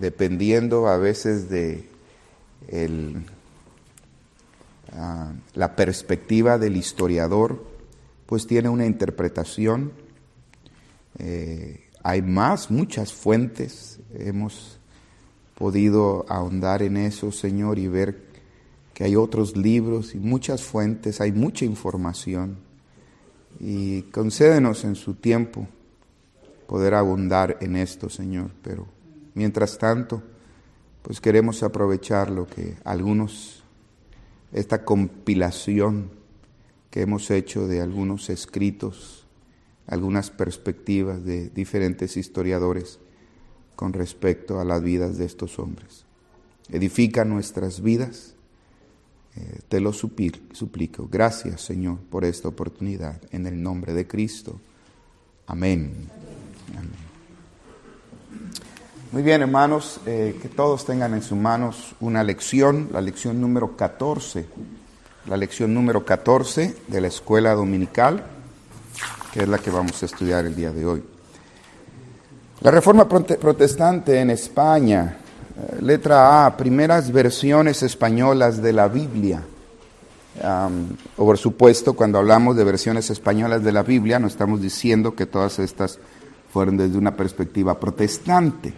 dependiendo a veces de la perspectiva del historiador, pues tiene una interpretación. Hay muchas fuentes, hemos podido ahondar en eso, Señor, y ver que hay otros libros y muchas fuentes, hay mucha información, y concédenos en su tiempo poder abundar en esto, Señor, pero mientras tanto, pues queremos aprovechar lo que esta compilación que hemos hecho de algunos escritos, algunas perspectivas de diferentes historiadores con respecto a las vidas de estos hombres. Edifica nuestras vidas, te lo suplico. Gracias, Señor, por esta oportunidad. En el nombre de Cristo. Amén. Amén. Muy bien, hermanos, que todos tengan en sus manos una lección, la lección número 14. La lección número 14 de la escuela dominical, que es la que vamos a estudiar el día de hoy. La Reforma Protestante en España, letra A, primeras versiones españolas de la Biblia. Por supuesto, cuando hablamos de versiones españolas de la Biblia, no estamos diciendo que todas estas fueron desde una perspectiva protestante,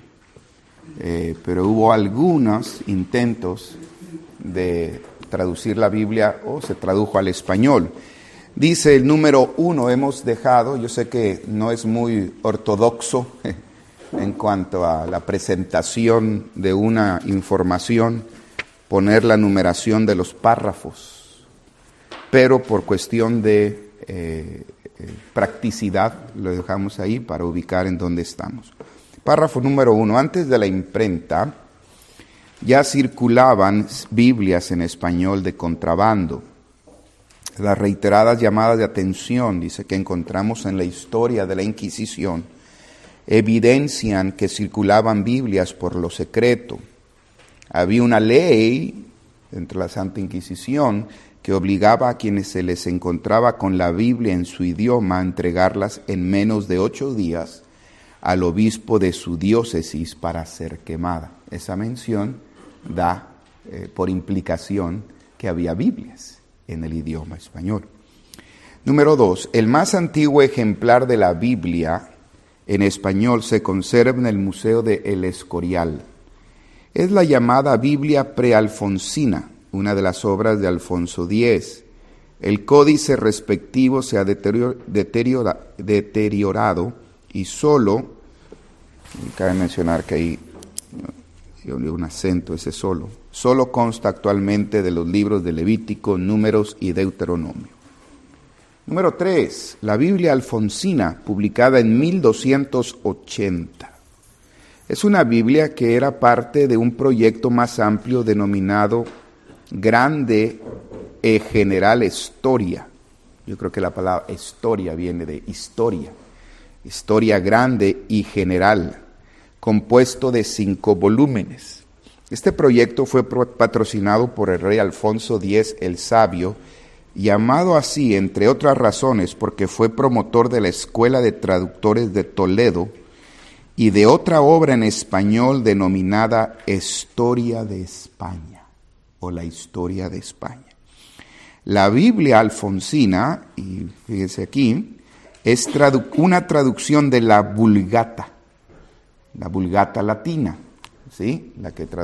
pero hubo algunos intentos de traducir la Biblia o se tradujo al español. Dice el número 1, hemos dejado, yo sé que no es muy ortodoxo en cuanto a la presentación de una información, poner la numeración de los párrafos, pero por cuestión de practicidad lo dejamos ahí para ubicar en dónde estamos. Párrafo número 1, antes de la imprenta ya circulaban Biblias en español de contrabando. Las reiteradas llamadas de atención, dice, que encontramos en la historia de la Inquisición, evidencian que circulaban Biblias por lo secreto. Había una ley entre la Santa Inquisición que obligaba a quienes se les encontraba con la Biblia en su idioma a entregarlas en menos de 8 días al obispo de su diócesis para ser quemada. Esa mención da por implicación que había Biblias en el idioma español. Número 2, el más antiguo ejemplar de la Biblia en español se conserva en el Museo de El Escorial. Es la llamada Biblia prealfonsina, una de las obras de Alfonso X. El códice respectivo se ha deteriorado y solo, cabe mencionar que ahí un acento, ese solo consta actualmente de los libros de Levítico, Números y Deuteronomio. Número 3, la Biblia alfonsina, publicada en 1280. Es una Biblia que era parte de un proyecto más amplio denominado Grande e General Historia. Yo creo que la palabra historia viene de historia. Historia grande y general, compuesto de 5 volúmenes. Este proyecto fue patrocinado por el rey Alfonso X el Sabio, llamado así, entre otras razones, porque fue promotor de la Escuela de Traductores de Toledo y de otra obra en español denominada Historia de España, o la Historia de España. La Biblia alfonsina, y fíjense aquí, es una traducción de la Vulgata latina, ¿sí? La que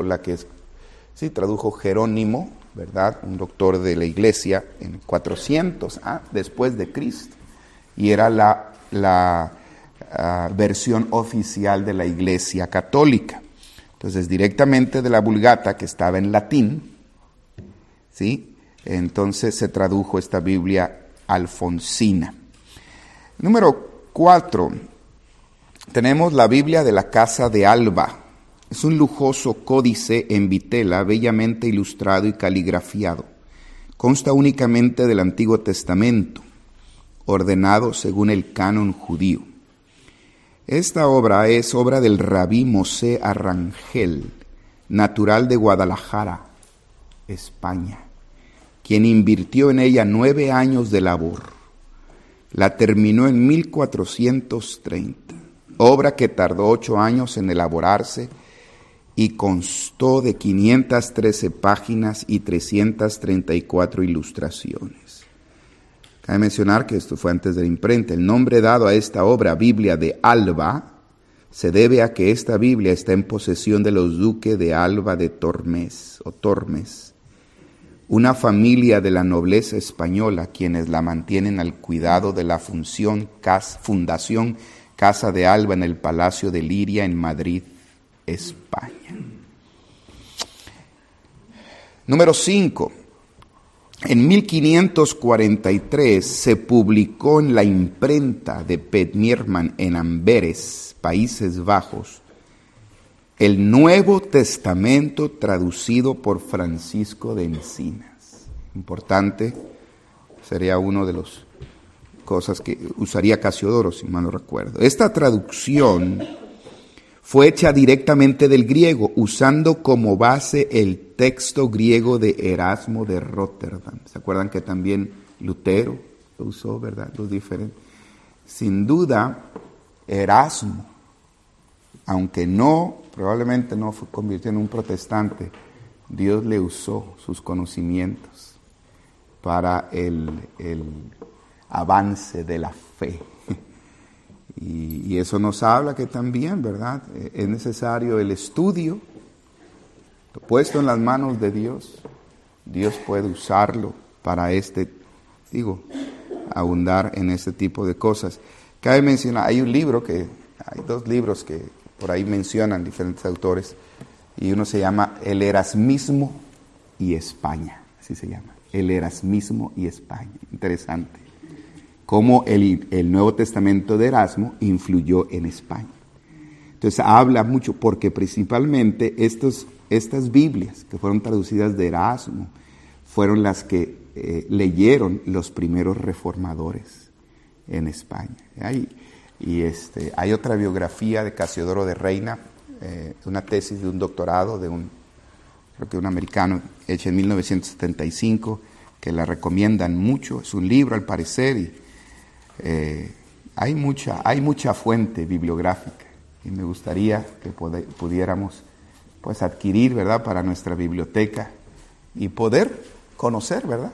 tradujo Jerónimo, ¿verdad? Un doctor de la iglesia en 400 después de Cristo, y era la versión oficial de la Iglesia Católica. Entonces, directamente de la Vulgata, que estaba en latín, ¿sí? Entonces se tradujo esta Biblia alfonsina. Número 4, tenemos la Biblia de la Casa de Alba. Es un lujoso códice en vitela, bellamente ilustrado y caligrafiado. Consta únicamente del Antiguo Testamento, ordenado según el canon judío. Esta obra es obra del rabí Mosé Arrangel, natural de Guadalajara, España, quien invirtió en ella 9 años de labor. La terminó en 1430, obra que tardó 8 años en elaborarse, y constó de 513 páginas y 334 ilustraciones. Cabe mencionar que esto fue antes de la imprenta. El nombre dado a esta obra, Biblia de Alba, se debe a que esta Biblia está en posesión de los duques de Alba de Tormes, una familia de la nobleza española, quienes la mantienen al cuidado de la Fundación Casa de Alba en el Palacio de Liria en Madrid, España. Número 5. En 1543 se publicó en la imprenta de Petmierman en Amberes, Países Bajos, el Nuevo Testamento traducido por Francisco de Encinas. Importante, sería uno de las cosas que usaría Casiodoro, si mal no recuerdo. Esta traducción fue hecha directamente del griego, usando como base el texto griego de Erasmo de Rotterdam. ¿Se acuerdan que también Lutero lo usó, verdad? Los diferentes. Sin duda, Erasmo, aunque probablemente no se convirtió en un protestante, Dios le usó sus conocimientos para el avance de la fe. Y eso nos habla que también, ¿verdad? Es necesario el estudio, puesto en las manos de Dios. Dios puede usarlo para abundar en este tipo de cosas. Cabe mencionar, hay dos libros que por ahí mencionan diferentes autores, y uno se llama El Erasmismo y España, así se llama, El Erasmismo y España. Interesante cómo el Nuevo Testamento de Erasmo influyó en España. Entonces habla mucho, porque principalmente estas Biblias que fueron traducidas de Erasmo fueron las que leyeron los primeros reformadores en España. Hay otra biografía de Casiodoro de Reina, una tesis de un doctorado creo que un americano, hecha en 1975, que la recomiendan mucho. Es un libro al parecer, y hay mucha fuente bibliográfica, y me gustaría que pudiéramos pues adquirir, ¿verdad?, para nuestra biblioteca y poder conocer, ¿verdad?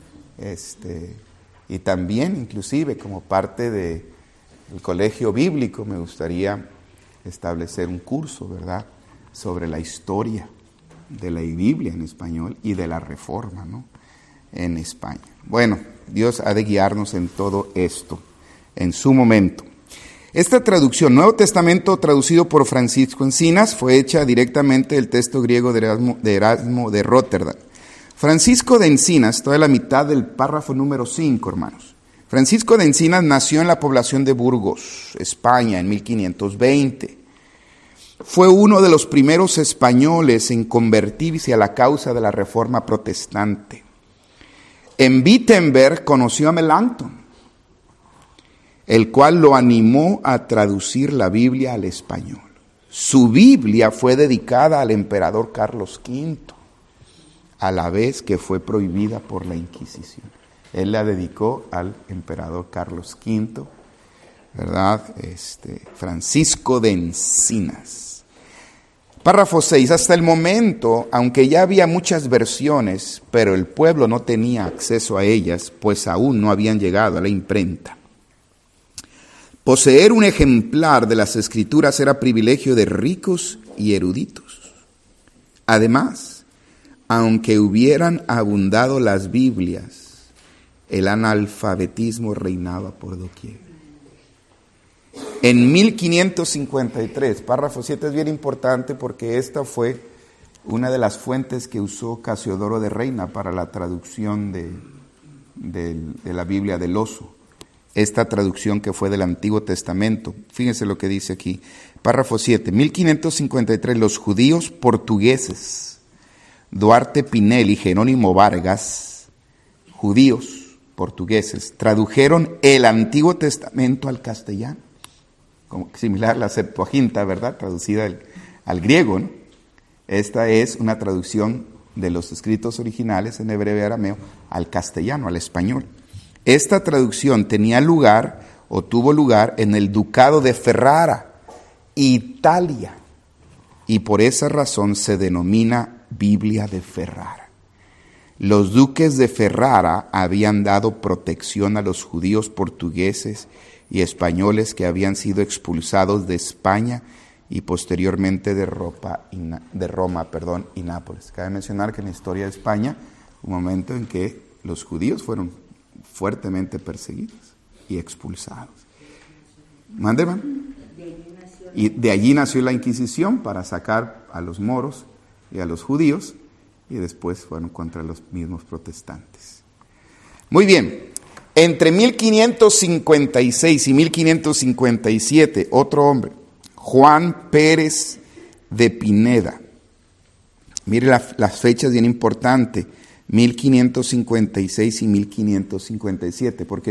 Y también, inclusive, como parte del colegio bíblico, me gustaría establecer un curso, ¿verdad?, sobre la historia de la Biblia en español y de la Reforma, ¿no?, en España. Bueno, Dios ha de guiarnos en todo esto, en su momento. Esta traducción, Nuevo Testamento traducido por Francisco Encinas, fue hecha directamente del texto griego de Erasmo de Rotterdam. Francisco de Encinas, toda la mitad del párrafo número 5, hermanos. Francisco de Encinas nació en la población de Burgos, España, en 1520. Fue uno de los primeros españoles en convertirse a la causa de la Reforma protestante. En Wittenberg conoció a Melanchthon, el cual lo animó a traducir la Biblia al español. Su Biblia fue dedicada al emperador Carlos V, a la vez que fue prohibida por la Inquisición. Él la dedicó al emperador Carlos V, ¿verdad? Francisco de Encinas. Párrafo 6. Hasta el momento, aunque ya había muchas versiones, pero el pueblo no tenía acceso a ellas, pues aún no habían llegado a la imprenta. Poseer un ejemplar de las Escrituras era privilegio de ricos y eruditos. Además, aunque hubieran abundado las Biblias, el analfabetismo reinaba por doquier. En 1553, párrafo 7 es bien importante porque esta fue una de las fuentes que usó Casiodoro de Reina para la traducción de la Biblia del Oso. Esta traducción que fue del Antiguo Testamento. Fíjense lo que dice aquí. Párrafo 7. 1553, los judíos portugueses, Duarte Pinel y Jerónimo Vargas, judíos portugueses, tradujeron el Antiguo Testamento al castellano. Como similar a la Septuaginta, ¿verdad?, traducida al griego, ¿no? Esta es una traducción de los escritos originales en hebreo y arameo al castellano, al español. Esta traducción tuvo lugar en el Ducado de Ferrara, Italia. y por esa razón se denomina Biblia de Ferrara. Los duques de Ferrara habían dado protección a los judíos portugueses y españoles que habían sido expulsados de España y posteriormente de Roma y Nápoles. Cabe mencionar que en la historia de España, un momento en que los judíos fueron fuertemente perseguidos y expulsados. ¿Mande, hermano? Y de allí nació la Inquisición para sacar a los moros y a los judíos, y después fueron contra los mismos protestantes. Muy bien, entre 1556 y 1557, otro hombre, Juan Pérez de Pineda. Mire las fechas bien importantes, 1556 y 1557, porque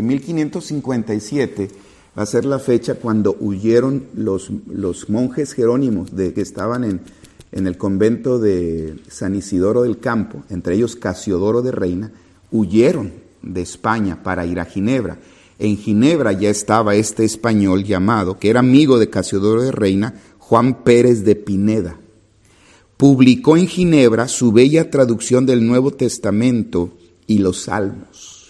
1557 va a ser la fecha cuando huyeron los monjes jerónimos que estaban en el convento de San Isidoro del Campo, entre ellos Casiodoro de Reina, huyeron de España para ir a Ginebra. En Ginebra ya estaba este español llamado, que era amigo de Casiodoro de Reina, Juan Pérez de Pineda. Publicó en Ginebra su bella traducción del Nuevo Testamento y los Salmos.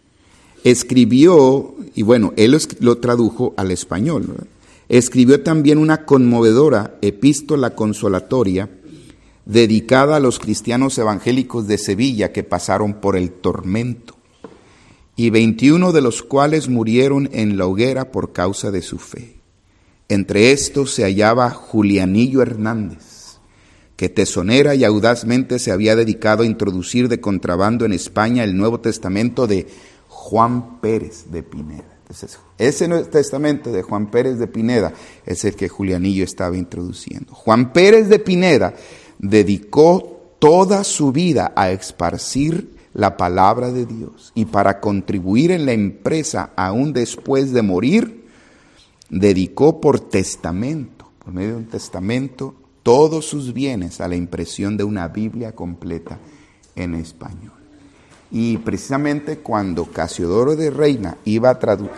Escribió, y bueno, él lo tradujo al español, ¿verdad? Escribió también una conmovedora epístola consolatoria dedicada a los cristianos evangélicos de Sevilla que pasaron por el tormento, y 21 de los cuales murieron en la hoguera por causa de su fe. Entre estos se hallaba Julianillo Hernández, que tesonera y audazmente se había dedicado a introducir de contrabando en España el Nuevo Testamento de Juan Pérez de Pineda. Entonces, ese Nuevo Testamento de Juan Pérez de Pineda es el que Julianillo estaba introduciendo. Juan Pérez de Pineda dedicó toda su vida a esparcir la palabra de Dios, y para contribuir en la empresa aún después de morir, dedicó por testamento, por medio de un testamento, todos sus bienes a la impresión de una Biblia completa en español. Y precisamente cuando Casiodoro de Reina iba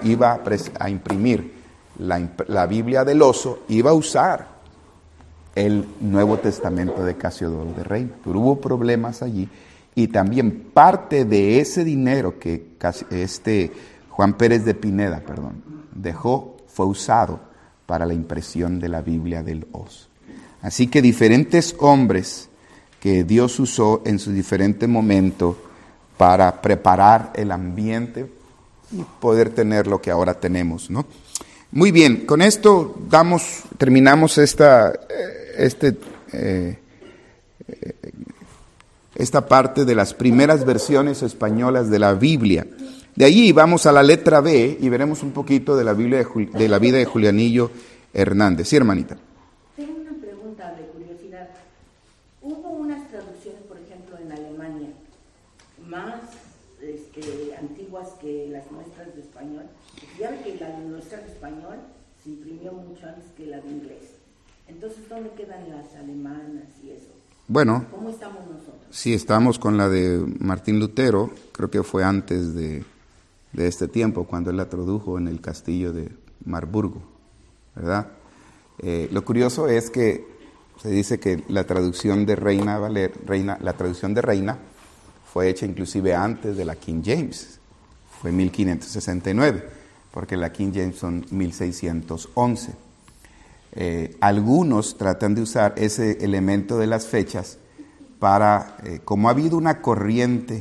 a imprimir la Biblia del Oso, iba a usar el Nuevo Testamento de Casiodoro de Reina. Pero hubo problemas allí, y también parte de ese dinero que Juan Pérez de Pineda, dejó, fue usado para la impresión de la Biblia del Oso. Así que diferentes hombres que Dios usó en su diferente momento para preparar el ambiente y poder tener lo que ahora tenemos, ¿no? Muy bien, con esto terminamos esta parte de las primeras versiones españolas de la Biblia. De allí vamos a la letra B y veremos un poquito de la vida de Julianillo Hernández. Sí, hermanita. Tengo una pregunta de curiosidad. Hubo unas traducciones, por ejemplo, en Alemania, más antiguas que las nuestras de español. Ya ve que la de nuestra de español se imprimió mucho antes que la de inglés. Entonces, ¿dónde quedan las alemanas y eso? Bueno, ¿cómo estamos nosotros? Sí, estamos con la de Martín Lutero, creo que fue antes de este tiempo, cuando él la tradujo en el castillo de Marburgo, ¿verdad? Lo curioso es que se dice que la traducción de Reina fue hecha inclusive antes de la King James, fue 1569, porque la King James son 1611. Algunos tratan de usar ese elemento de las fechas para, como ha habido una corriente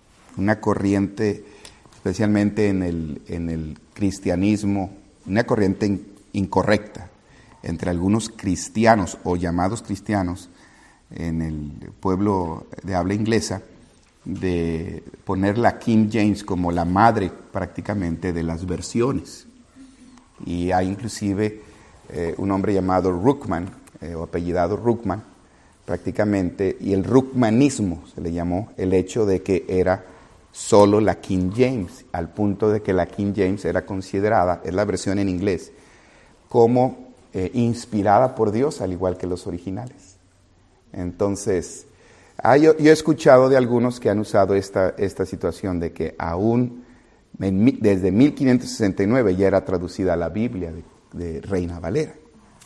especialmente en el cristianismo, una corriente incorrecta entre algunos cristianos o llamados cristianos en el pueblo de habla inglesa, de poner la King James como la madre prácticamente de las versiones. Y hay inclusive un hombre llamado Ruckman, o apellidado Ruckman, prácticamente, y el Ruckmanismo se le llamó el hecho de que era solo la King James, al punto de que la King James era considerada, es la versión en inglés, como inspirada por Dios, al igual que los originales. Entonces, yo he escuchado de algunos que han usado esta situación de que aún desde 1569 ya era traducida la Biblia de Reina Valera.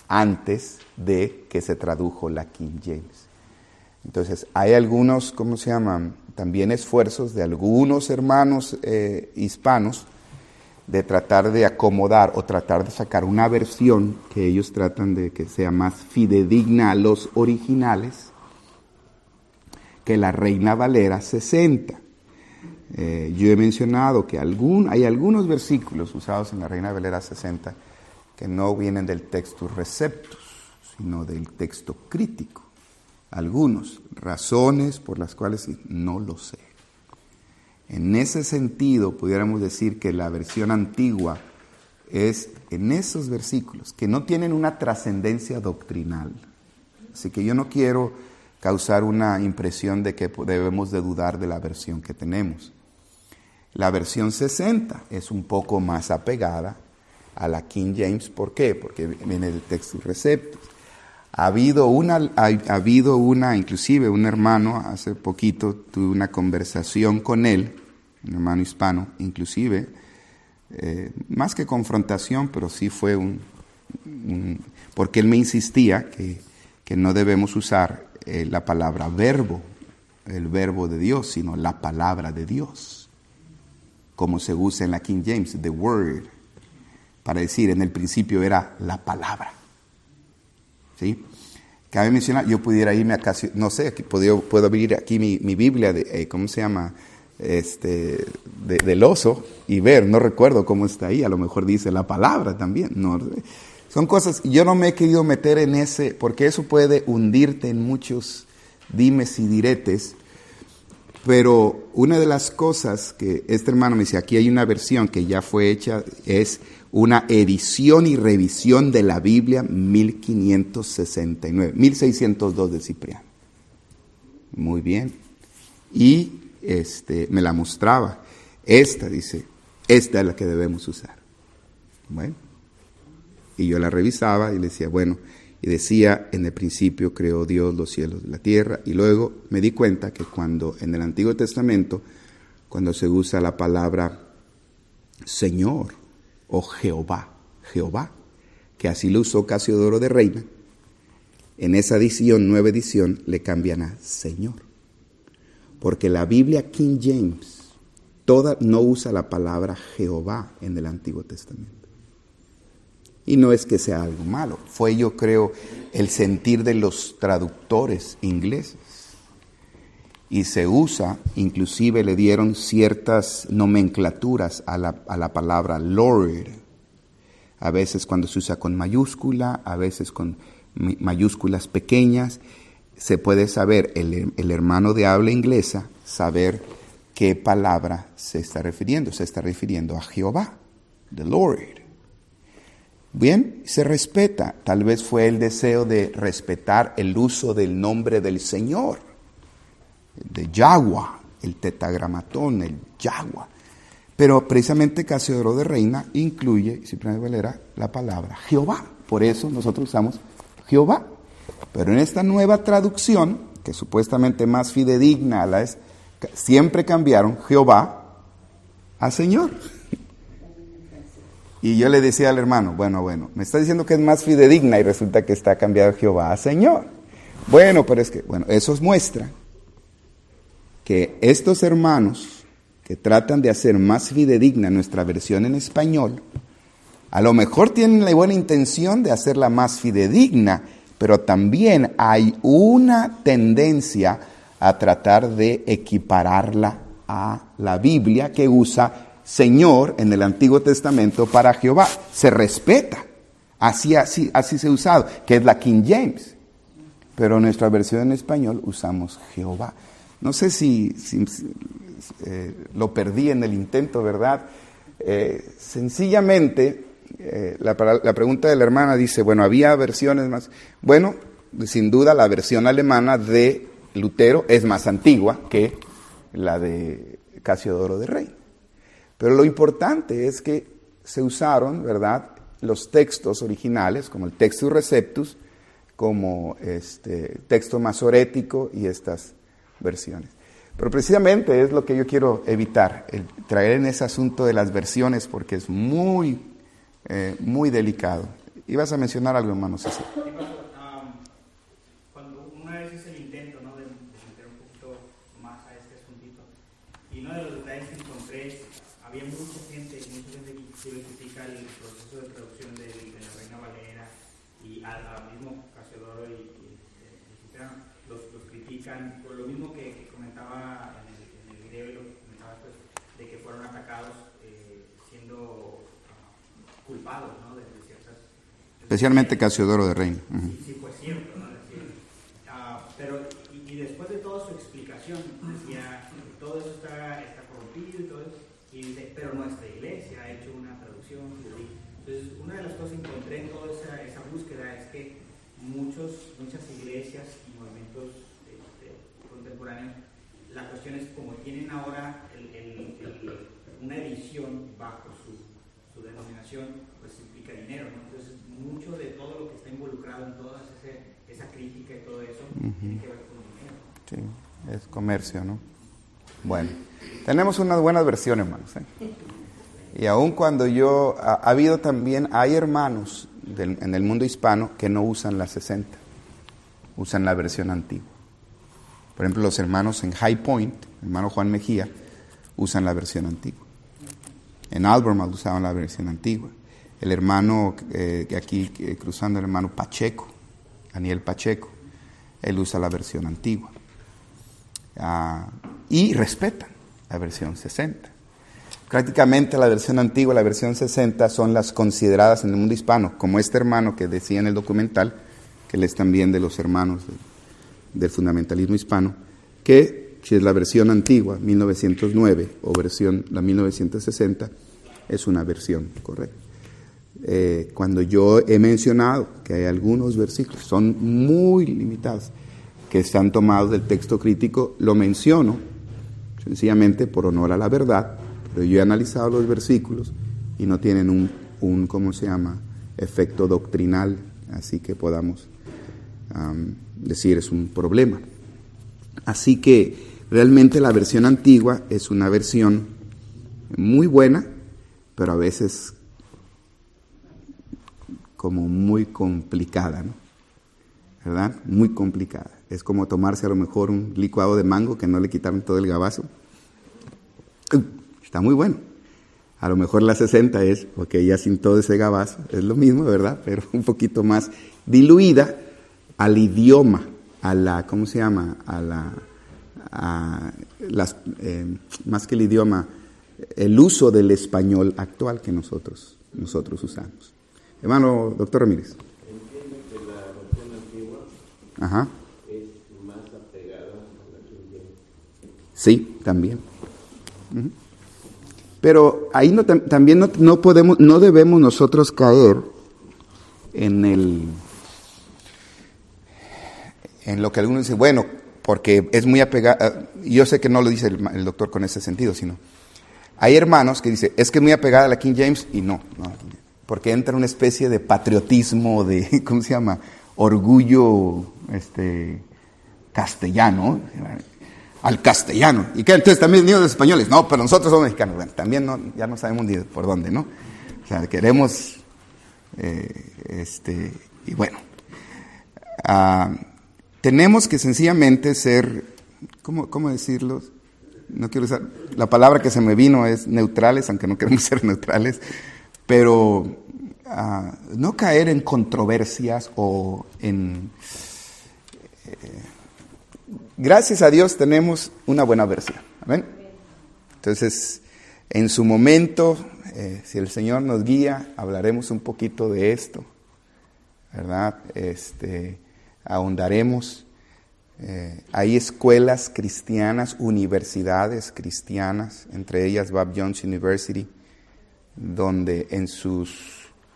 antes de que se tradujo la King James. Entonces, hay algunos, también esfuerzos de algunos hermanos hispanos de tratar de acomodar o tratar de sacar una versión que ellos tratan de que sea más fidedigna a los originales que la Reina Valera 60. Yo he mencionado que hay algunos versículos usados en la Reina Valera 60 que no vienen del Textus Receptus, sino del texto crítico. Algunos, razones por las cuales no lo sé. En ese sentido, pudiéramos decir que la versión antigua es en esos versículos que no tienen una trascendencia doctrinal. Así que yo no quiero causar una impresión de que debemos de dudar de la versión que tenemos. La versión 60 es un poco más apegada a la King James. ¿Por qué? Porque viene del Textus Receptus. Ha habido una, inclusive un hermano, hace poquito tuve una conversación con él, un hermano hispano, inclusive, más que confrontación, pero sí fue porque él me insistía que no debemos usar la palabra verbo, el verbo de Dios, sino la palabra de Dios, como se usa en la King James, the word, para decir, en el principio era la palabra. ¿Sí? Cabe mencionar, yo pudiera irme a casi, no sé, puedo abrir aquí mi Biblia, del oso y ver, no recuerdo cómo está ahí, a lo mejor dice la palabra también. No, son cosas, yo no me he querido meter en ese, porque eso puede hundirte en muchos dimes y diretes, pero una de las cosas que este hermano me dice, aquí hay una versión que ya fue hecha, es una edición y revisión de la Biblia 1569, 1602 de Cipriano. Muy bien. Y me la mostraba. Esta es la que debemos usar. Bueno. Y yo la revisaba y le decía, y decía, en el principio creó Dios los cielos y la tierra. Y luego me di cuenta que cuando en el Antiguo Testamento, cuando se usa la palabra Señor, o Jehová, que así lo usó Casiodoro de Reina, en esa edición, nueva edición, le cambian a Señor. Porque la Biblia King James, toda no usa la palabra Jehová en el Antiguo Testamento. Y no es que sea algo malo, fue yo creo el sentir de los traductores ingleses. Y se usa, inclusive le dieron ciertas nomenclaturas a la palabra Lord. A veces cuando se usa con mayúscula, a veces con mayúsculas pequeñas, se puede saber, el hermano de habla inglesa, saber qué palabra se está refiriendo. Se está refiriendo a Jehová, the Lord. Bien, se respeta. Tal vez fue el deseo de respetar el uso del nombre del Señor, de Yahweh, el tetragramatón, el Yahweh. Pero precisamente Casiodoro de Reina incluye, Cipriano de Valera, la palabra Jehová. Por eso nosotros usamos Jehová. Pero en esta nueva traducción, que supuestamente más fidedigna, siempre cambiaron Jehová a Señor. Y yo le decía al hermano, bueno, me está diciendo que es más fidedigna y resulta que está cambiado Jehová a Señor. Pero eso muestra que estos hermanos que tratan de hacer más fidedigna nuestra versión en español, a lo mejor tienen la buena intención de hacerla más fidedigna, pero también hay una tendencia a tratar de equipararla a la Biblia que usa Señor en el Antiguo Testamento para Jehová. Se respeta, así se ha usado, que es la King James, pero en nuestra versión en español usamos Jehová. No sé si lo perdí en el intento, ¿verdad? Sencillamente, la pregunta de la hermana dice, ¿había versiones más? Sin duda la versión alemana de Lutero es más antigua que la de Casiodoro de Reina. Pero lo importante es que se usaron, ¿verdad?, los textos originales, como el Textus Receptus, como texto masorético y estas versiones. Pero precisamente es lo que yo quiero evitar, traer en ese asunto de las versiones, porque es muy delicado. Ibas a mencionar algo, hermano César. Cuando una vez hice el intento, ¿no?, de meter un poquito más a este asuntito, y uno de los detalles que encontré, había mucha gente que critica el proceso de traducción de la Reina Valera, y al mismo Casiodoro y los critican por lo mismo que comentaba en el video, y lo que comentaba pues, de que fueron atacados siendo culpados, ¿no?, de ciertas... Especialmente Casiodoro de Reina. Sí, pues cierto, ¿no? Pero y después de toda su explicación, decía, todo eso está corrompido y todo eso, y dice, pero nuestra iglesia ha hecho una traducción. Entonces, una de las cosas que encontré en toda esa búsqueda es que muchas iglesias y movimientos contemporáneos, la cuestión es como tienen ahora una edición bajo su denominación, pues implica dinero, ¿no? Entonces, mucho de todo lo que está involucrado en toda esa crítica y todo eso tiene que ver con dinero. Sí, es comercio, ¿no? Bueno, tenemos unas buenas versiones, hermanos, ¿eh? Y aun cuando hay hermanos en el mundo hispano que no usan la 60, usan la versión antigua. Por ejemplo, los hermanos en High Point, el hermano Juan Mejía, usan la versión antigua. En Albemarle usaban la versión antigua. El hermano aquí cruzando, el hermano Pacheco, Daniel Pacheco, él usa la versión antigua. Y respetan la versión 60. Prácticamente la versión antigua y la versión 60 son las consideradas en el mundo hispano, como este hermano que decía en el documental, que él es también de los hermanos del fundamentalismo hispano, que si es la versión antigua, 1909, o la 1960, es una versión correcta. Cuando yo he mencionado que hay algunos versículos, son muy limitados, que están tomados del texto crítico, lo menciono sencillamente por honor a la verdad, pero yo he analizado los versículos y no tienen un ¿cómo se llama?, efecto doctrinal, así que podamos decir es un problema. Así que realmente la versión antigua es una versión muy buena, pero a veces como muy complicada, ¿no? ¿Verdad? Muy complicada. Es como tomarse a lo mejor un licuado de mango que no le quitaron todo el gabazo. Está muy bueno. A lo mejor la 60 es, porque ya sin todo ese gabazo, es lo mismo, ¿verdad? Pero un poquito más diluida al idioma, a la, ¿cómo se llama? Más que el idioma, el uso del español actual que nosotros usamos. Hermano doctor Ramírez. Entiendo que la versión antigua es más apegada a la King James. Sí, también. Pero ahí también no debemos nosotros caer en lo que algunos dicen, bueno, porque es muy apegada. Yo sé que no lo dice el doctor con ese sentido, sino hay hermanos que dicen, es que es muy apegada a la King James, y no, porque entra una especie de patriotismo, de, ¿cómo se llama?, orgullo castellano, al castellano. ¿Y qué? Entonces también niños de españoles. No, pero nosotros somos mexicanos. Bueno, también ya no sabemos ni por dónde, ¿no? O sea, queremos, y bueno, tenemos que sencillamente ser, ¿cómo decirlo? No quiero usar, la palabra que se me vino es neutrales, aunque no queremos ser neutrales, pero no caer en controversias o en... gracias a Dios tenemos una buena versión. ¿Amén? Entonces, en su momento, si el Señor nos guía, hablaremos un poquito de esto, ¿verdad? Ahondaremos. Hay escuelas cristianas, universidades cristianas, entre ellas Bob Jones University, donde en sus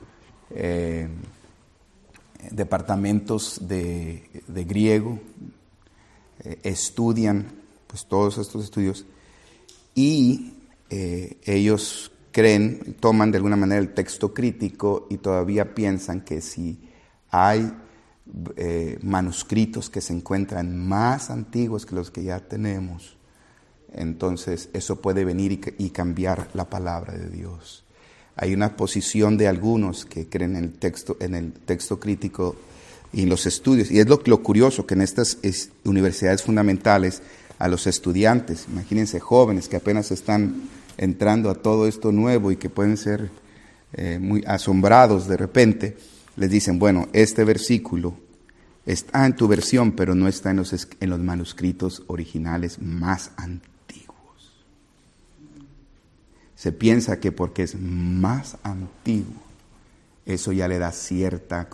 departamentos de griego estudian pues todos estos estudios y ellos toman de alguna manera el texto crítico y todavía piensan que si hay manuscritos que se encuentran más antiguos que los que ya tenemos, entonces eso puede venir y cambiar la palabra de Dios. Hay una posición de algunos que creen en el texto crítico y en los estudios. Y es lo curioso, que en estas universidades fundamentales a los estudiantes, imagínense jóvenes que apenas están entrando a todo esto nuevo y que pueden ser muy asombrados de repente, les dicen, bueno, este versículo está en tu versión, pero no está en los manuscritos originales más antiguos. Se piensa que porque es más antiguo, eso ya le da cierta,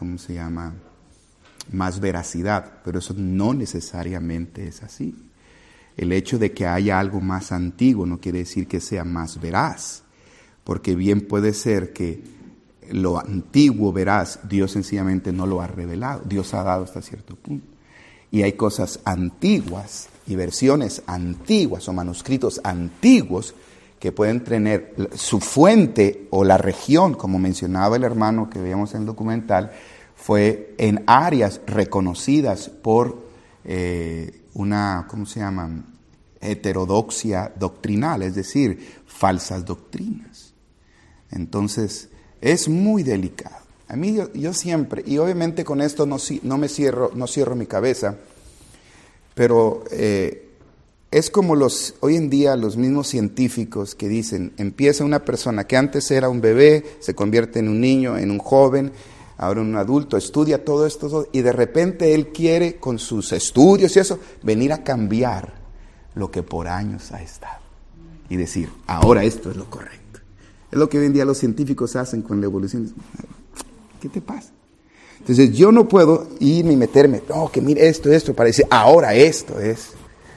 más veracidad, pero eso no necesariamente es así. El hecho de que haya algo más antiguo no quiere decir que sea más veraz, porque bien puede ser que lo antiguo veraz Dios sencillamente no lo ha revelado, Dios ha dado hasta cierto punto. Y hay cosas antiguas y versiones antiguas o manuscritos antiguos que pueden tener su fuente o la región, como mencionaba el hermano que veíamos en el documental, fue en áreas reconocidas por una, heterodoxia doctrinal, es decir, falsas doctrinas. Entonces, es muy delicado. A mí yo siempre, y obviamente con esto no cierro mi cabeza, pero es como hoy en día los mismos científicos que dicen, empieza una persona que antes era un bebé, se convierte en un niño, en un joven, ahora un adulto, estudia todo esto, y de repente él quiere, con sus estudios y eso, venir a cambiar lo que por años ha estado. Y decir, ahora esto es lo correcto. Es lo que hoy en día los científicos hacen con la evolución. ¿Qué te pasa? Entonces yo no puedo irme y meterme, que mire esto, para decir, ahora esto es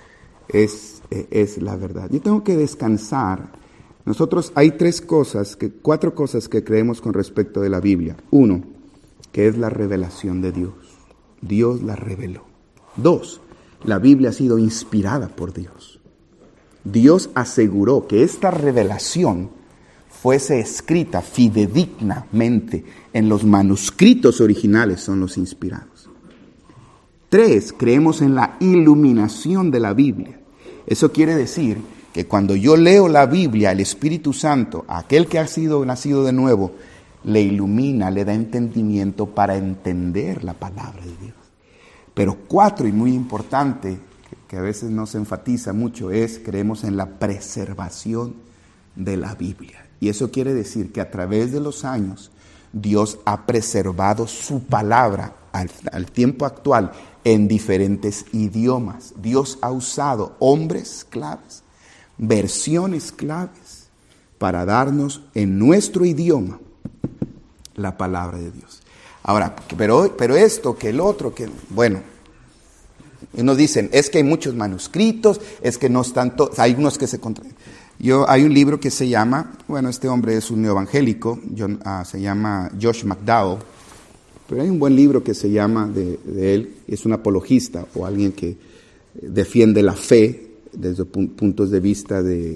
la verdad. Yo tengo que descansar. Nosotros hay cuatro cosas que creemos con respecto de la Biblia. 1, que es la revelación de Dios. Dios la reveló. 2, la Biblia ha sido inspirada por Dios. Dios aseguró que esta revelación fuese escrita fidedignamente en los manuscritos originales, son los inspirados. 3, creemos en la iluminación de la Biblia. Eso quiere decir que cuando yo leo la Biblia, el Espíritu Santo, aquel que ha sido nacido de nuevo, le ilumina, le da entendimiento para entender la palabra de Dios. Pero 4, y muy importante, que a veces no se enfatiza mucho, creemos en la preservación de la Biblia. Y eso quiere decir que a través de los años, Dios ha preservado su palabra al tiempo actual en diferentes idiomas. Dios ha usado hombres claves, versiones claves, para darnos en nuestro idioma la palabra de Dios. Ahora, pero esto, que el otro, y nos dicen, es que hay muchos manuscritos, es que no están todos, hay unos que se contradicen. Hay un libro que se llama, este hombre es un neoevangélico, se llama Josh McDowell, pero hay un buen libro que se llama de él, es un apologista o alguien que defiende la fe desde puntos de vista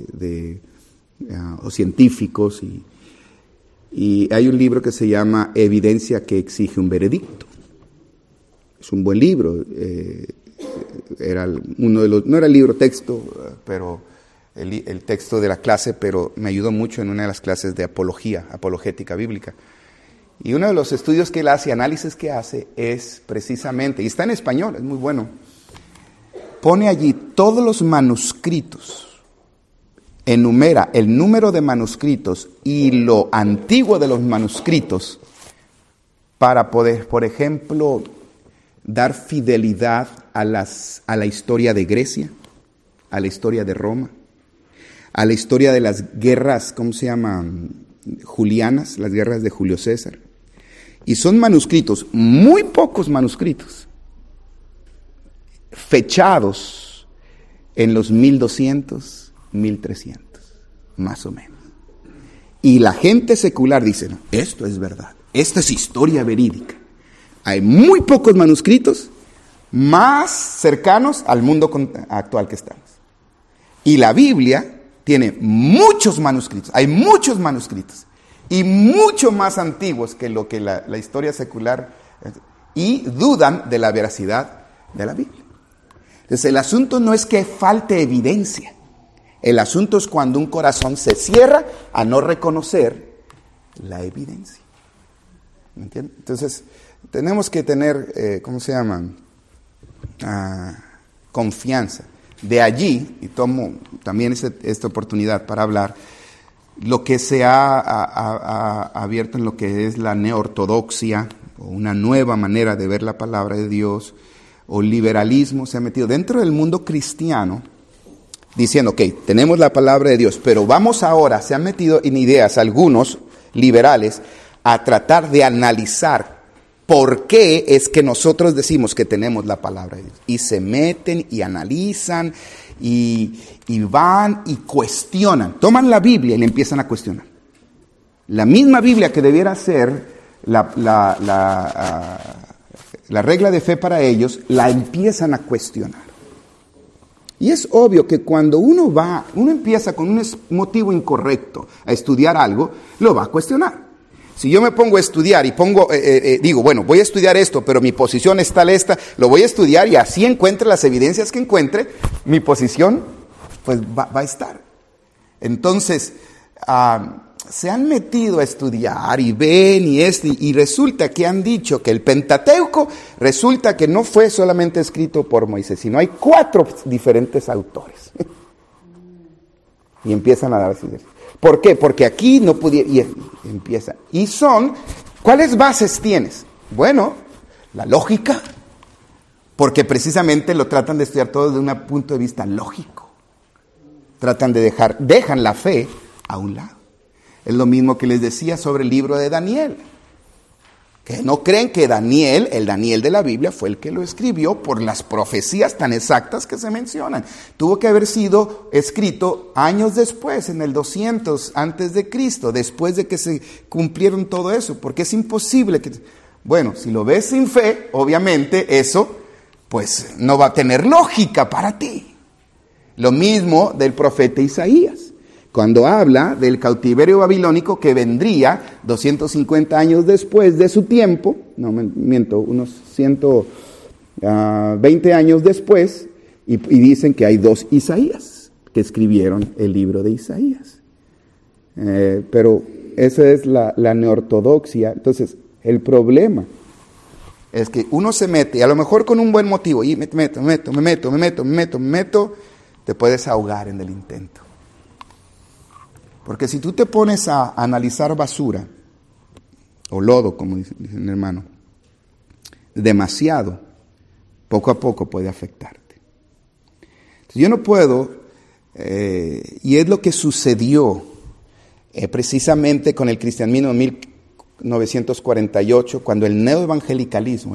o científicos, y hay un libro que se llama Evidencia que exige un veredicto. Es un buen libro, no era el libro texto, pero el texto de la clase, pero me ayudó mucho en una de las clases de apologética bíblica. Y uno de los estudios que él hace, análisis que hace, es precisamente, y está en español, es muy bueno, pone allí todos los manuscritos, enumera el número de manuscritos y lo antiguo de los manuscritos para poder, por ejemplo, dar fidelidad a la historia de Grecia, a la historia de Roma, a la historia de las guerras, julianas, las guerras de Julio César. Y son manuscritos, muy pocos manuscritos, fechados en los 1200, 1300, más o menos. Y la gente secular dice, no, esto es verdad, esta es historia verídica. Hay muy pocos manuscritos más cercanos al mundo actual que estamos. Y la Biblia tiene muchos manuscritos, hay muchos manuscritos, y mucho más antiguos que lo que la historia secular, y dudan de la veracidad de la Biblia. Entonces el asunto no es que falte evidencia, el asunto es cuando un corazón se cierra a no reconocer la evidencia. ¿Me entiendes? Entonces, tenemos que tener, confianza. De allí, y tomo también esta oportunidad para hablar, lo que se ha abierto en lo que es la neortodoxia, o una nueva manera de ver la palabra de Dios, o liberalismo, se ha metido dentro del mundo cristiano, diciendo, ok, tenemos la palabra de Dios, pero vamos ahora, se han metido en ideas algunos liberales, a tratar de analizar por qué es que nosotros decimos que tenemos la palabra de Dios. Y se meten y analizan y van y cuestionan. Toman la Biblia y le empiezan a cuestionar. La misma Biblia que debiera ser la regla de fe para ellos, la empiezan a cuestionar. Y es obvio que cuando uno empieza con un motivo incorrecto a estudiar algo, lo va a cuestionar. Si yo me pongo a estudiar y digo, bueno, voy a estudiar esto, pero mi posición es tal esta, lo voy a estudiar y así encuentre las evidencias que encuentre, mi posición pues va a estar. Entonces, se han metido a estudiar y ven y resulta que han dicho que el Pentateuco resulta que no fue solamente escrito por Moisés, sino hay 4 diferentes autores. Y empiezan a dar así. ¿Por qué? Porque aquí no pudiera, y empieza. Y ¿cuáles bases tienes? Bueno, la lógica, porque precisamente lo tratan de estudiar todo desde un punto de vista lógico. Dejan la fe a un lado. Es lo mismo que les decía sobre el libro de Daniel. Que no creen que Daniel, el Daniel de la Biblia, fue el que lo escribió por las profecías tan exactas que se mencionan. Tuvo que haber sido escrito años después, en el 200 antes de Cristo, después de que se cumplieron todo eso, porque es imposible que... Bueno, si lo ves sin fe, obviamente eso, pues no va a tener lógica para ti. Lo mismo del profeta Isaías. Cuando habla del cautiverio babilónico que vendría 250 años después de su tiempo, no miento, unos 120 años después, y dicen que hay 2 Isaías que escribieron el libro de Isaías. Pero esa es la neortodoxia. Entonces, el problema es que uno se mete, y a lo mejor con un buen motivo, y me meto, te puedes ahogar en el intento. Porque si tú te pones a analizar basura, o lodo, como dice el hermano, demasiado, poco a poco puede afectarte. Entonces, yo no puedo, y es lo que sucedió precisamente con el cristianismo en 1948, cuando el neoevangelicalismo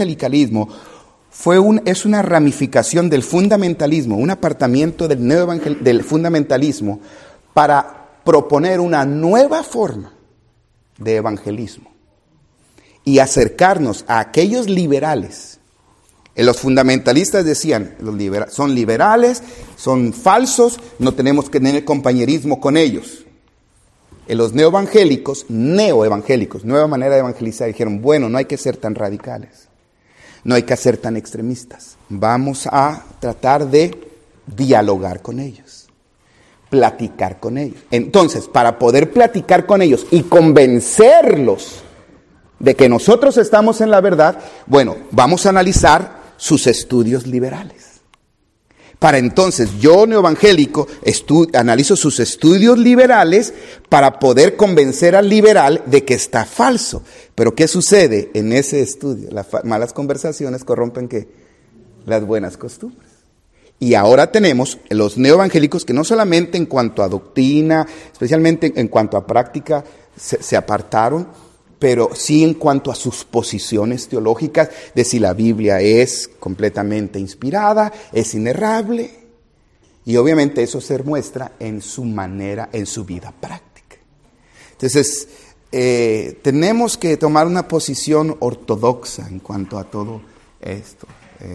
es una ramificación del fundamentalismo, un apartamiento del fundamentalismo para proponer una nueva forma de evangelismo y acercarnos a aquellos liberales. Los fundamentalistas decían, son liberales, son falsos, no tenemos que tener compañerismo con ellos. Los neoevangélicos, nueva manera de evangelizar, dijeron, bueno, no hay que ser tan radicales, no hay que ser tan extremistas, vamos a tratar de dialogar con ellos. Platicar con ellos. Entonces, para poder platicar con ellos y convencerlos de que nosotros estamos en la verdad, bueno, vamos a analizar sus estudios liberales. Para entonces, yo neoevangélico, analizo sus estudios liberales para poder convencer al liberal de que está falso. Pero ¿qué sucede en ese estudio? Las malas conversaciones corrompen ¿qué? Las buenas costumbres. Y ahora tenemos los neoevangélicos que no solamente en cuanto a doctrina, especialmente en cuanto a práctica, se apartaron, pero sí en cuanto a sus posiciones teológicas de si la Biblia es completamente inspirada, es inerrable. Y obviamente eso se muestra en su manera, en su vida práctica. Entonces, tenemos que tomar una posición ortodoxa en cuanto a todo esto.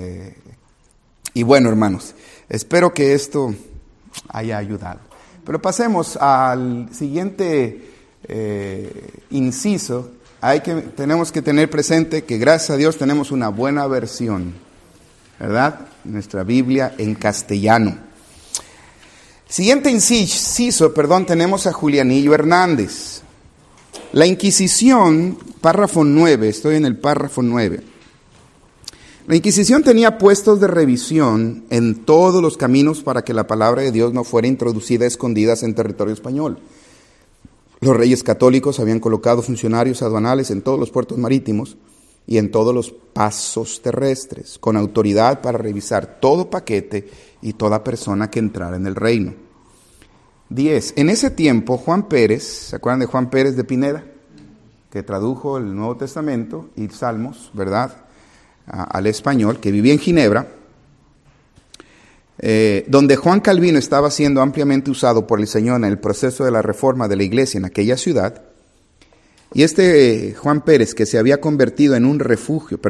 Y bueno, hermanos, espero que esto haya ayudado. Pero pasemos al siguiente inciso. Tenemos que tener presente que gracias a Dios tenemos una buena versión, ¿verdad? Nuestra Biblia en castellano. Siguiente inciso, tenemos a Julianillo Hernández. La Inquisición, párrafo 9, estoy en el párrafo 9. La Inquisición tenía puestos de revisión en todos los caminos para que la palabra de Dios no fuera introducida a escondidas en territorio español. Los reyes católicos habían colocado funcionarios aduanales en todos los puertos marítimos y en todos los pasos terrestres, con autoridad para revisar todo paquete y toda persona que entrara en el reino. 10. En ese tiempo, Juan Pérez, ¿se acuerdan de Juan Pérez de Pineda? Que tradujo el Nuevo Testamento y Salmos, ¿verdad?, al español, que vivía en Ginebra, donde Juan Calvino estaba siendo ampliamente usado por el Señor en el proceso de la reforma de la iglesia en aquella ciudad. Y Juan Pérez, que se había convertido en un refugio,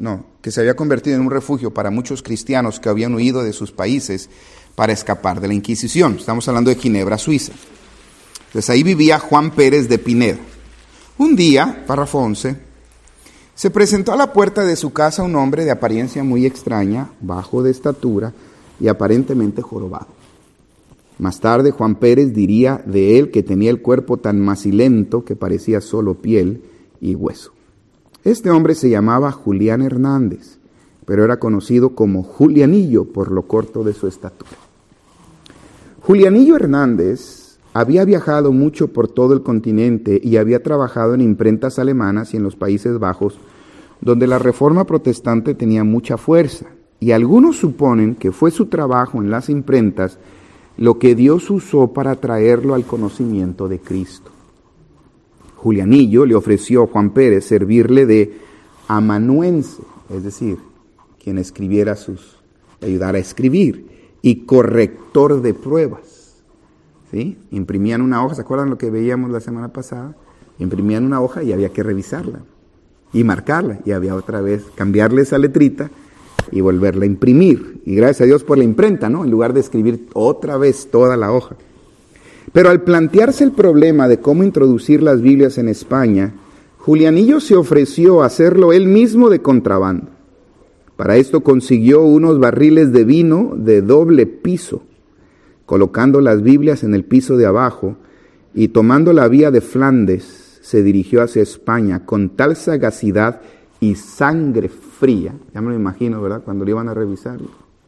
para muchos cristianos que habían huido de sus países para escapar de la Inquisición. Estamos hablando de Ginebra, Suiza. Entonces ahí vivía Juan Pérez de Pineda. Un día, párrafo 11, se presentó a la puerta de su casa un hombre de apariencia muy extraña, bajo de estatura y aparentemente jorobado. Más tarde Juan Pérez diría de él que tenía el cuerpo tan macilento que parecía solo piel y hueso. Este hombre se llamaba Julián Hernández, pero era conocido como Julianillo por lo corto de su estatura. Julianillo Hernández había viajado mucho por todo el continente y había trabajado en imprentas alemanas y en los Países Bajos, donde la reforma protestante tenía mucha fuerza, y algunos suponen que fue su trabajo en las imprentas lo que Dios usó para traerlo al conocimiento de Cristo. Julianillo le ofreció a Juan Pérez servirle de amanuense, es decir, quien escribiera ayudara a escribir, y corrector de pruebas. ¿Sí? Imprimían una hoja, ¿se acuerdan lo que veíamos la semana pasada? Imprimían una hoja y había que revisarla y marcarla, y había otra vez cambiarle esa letrita y volverla a imprimir. Y gracias a Dios por la imprenta, ¿no? En lugar de escribir otra vez toda la hoja. Pero al plantearse el problema de cómo introducir las Biblias en España, Julianillo se ofreció a hacerlo él mismo de contrabando. Para esto consiguió unos barriles de vino de doble piso, colocando las Biblias en el piso de abajo, y tomando la vía de Flandes, se dirigió hacia España con tal sagacidad y sangre fría, ya me lo imagino, ¿verdad?, cuando lo iban a revisar,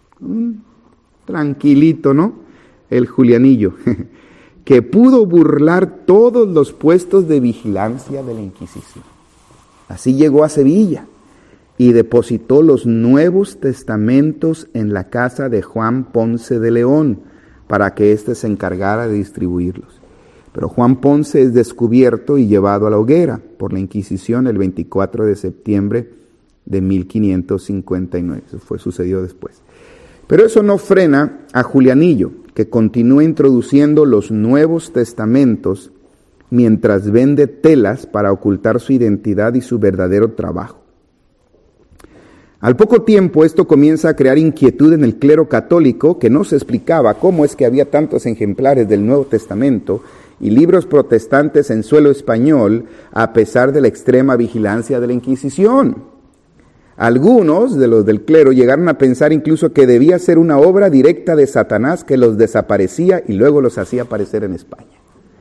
tranquilito, ¿no?, el Julianillo, que pudo burlar todos los puestos de vigilancia de la Inquisición. Así llegó a Sevilla y depositó los Nuevos Testamentos en la casa de Juan Ponce de León, para que éste se encargara de distribuirlos. Pero Juan Ponce es descubierto y llevado a la hoguera por la Inquisición el 24 de septiembre de 1559. Eso sucedió después. Pero eso no frena a Julianillo, que continúa introduciendo los Nuevos Testamentos mientras vende telas para ocultar su identidad y su verdadero trabajo. Al poco tiempo esto comienza a crear inquietud en el clero católico, que no se explicaba cómo es que había tantos ejemplares del Nuevo Testamento y libros protestantes en suelo español a pesar de la extrema vigilancia de la Inquisición. Algunos de los del clero llegaron a pensar incluso que debía ser una obra directa de Satanás que los desaparecía y luego los hacía aparecer en España.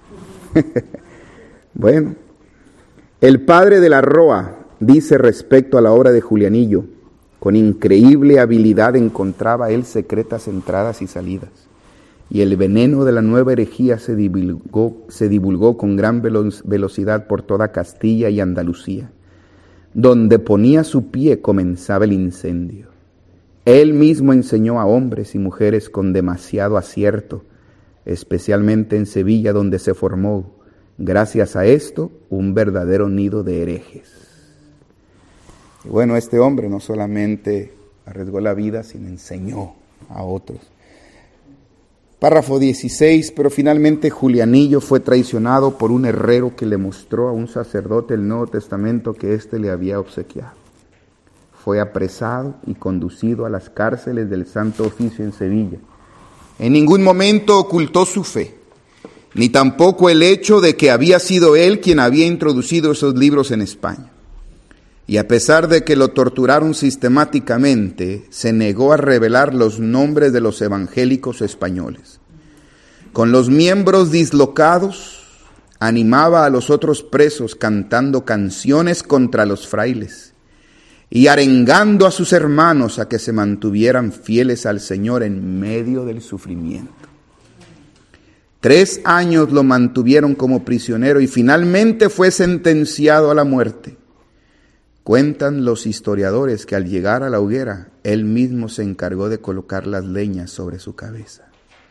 Bueno, el padre de la Roa dice respecto a la obra de Julianillo: con increíble habilidad encontraba él secretas entradas y salidas, y el veneno de la nueva herejía se divulgó con gran velocidad por toda Castilla y Andalucía. Donde ponía su pie comenzaba el incendio. Él mismo enseñó a hombres y mujeres con demasiado acierto, especialmente en Sevilla, donde se formó, gracias a esto, un verdadero nido de herejes. Y bueno, este hombre no solamente arriesgó la vida, sino enseñó a otros. Párrafo 16, pero finalmente Julianillo fue traicionado por un herrero que le mostró a un sacerdote el Nuevo Testamento que éste le había obsequiado. Fue apresado y conducido a las cárceles del Santo Oficio en Sevilla. En ningún momento ocultó su fe, ni tampoco el hecho de que había sido él quien había introducido esos libros en España. Y a pesar de que lo torturaron sistemáticamente, se negó a revelar los nombres de los evangélicos españoles. Con los miembros dislocados, animaba a los otros presos cantando canciones contra los frailes y arengando a sus hermanos a que se mantuvieran fieles al Señor en medio del sufrimiento. 3 años lo mantuvieron como prisionero y finalmente fue sentenciado a la muerte. Cuentan los historiadores que al llegar a la hoguera, él mismo se encargó de colocar las leñas sobre su cabeza.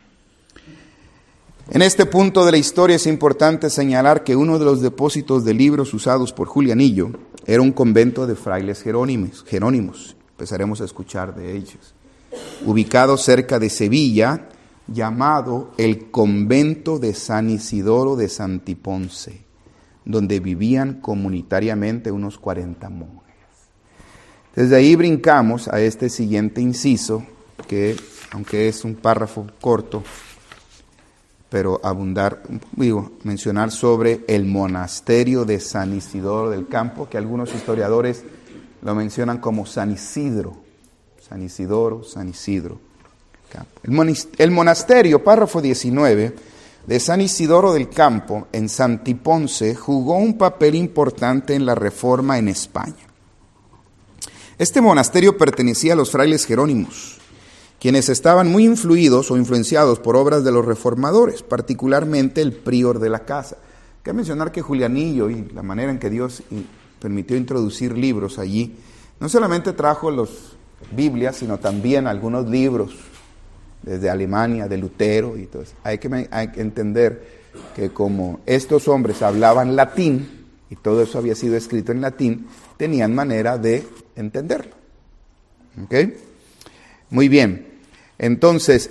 En este punto de la historia es importante señalar que uno de los depósitos de libros usados por Julianillo era un convento de frailes jerónimos. Empezaremos a escuchar de ellos. Ubicado cerca de Sevilla, llamado el convento de San Isidoro de Santiponce, donde vivían comunitariamente unos 40 monjes. Desde ahí brincamos a este siguiente inciso, que aunque es un párrafo corto, pero mencionar sobre el monasterio de San Isidoro del Campo, que algunos historiadores lo mencionan como San Isidro. San Isidoro, San Isidro. El monasterio, párrafo 19, de San Isidoro del Campo, en Santiponce, jugó un papel importante en la Reforma en España. Este monasterio pertenecía a los frailes jerónimos, quienes estaban muy influidos o influenciados por obras de los reformadores, particularmente el prior de la casa. Hay que mencionar que Julianillo y la manera en que Dios permitió introducir libros allí, no solamente trajo las Biblias, sino también algunos libros desde Alemania, de Lutero y todo eso. Hay que entender que como estos hombres hablaban latín, y todo eso había sido escrito en latín, tenían manera de entenderlo. ¿Ok? Muy bien. Entonces,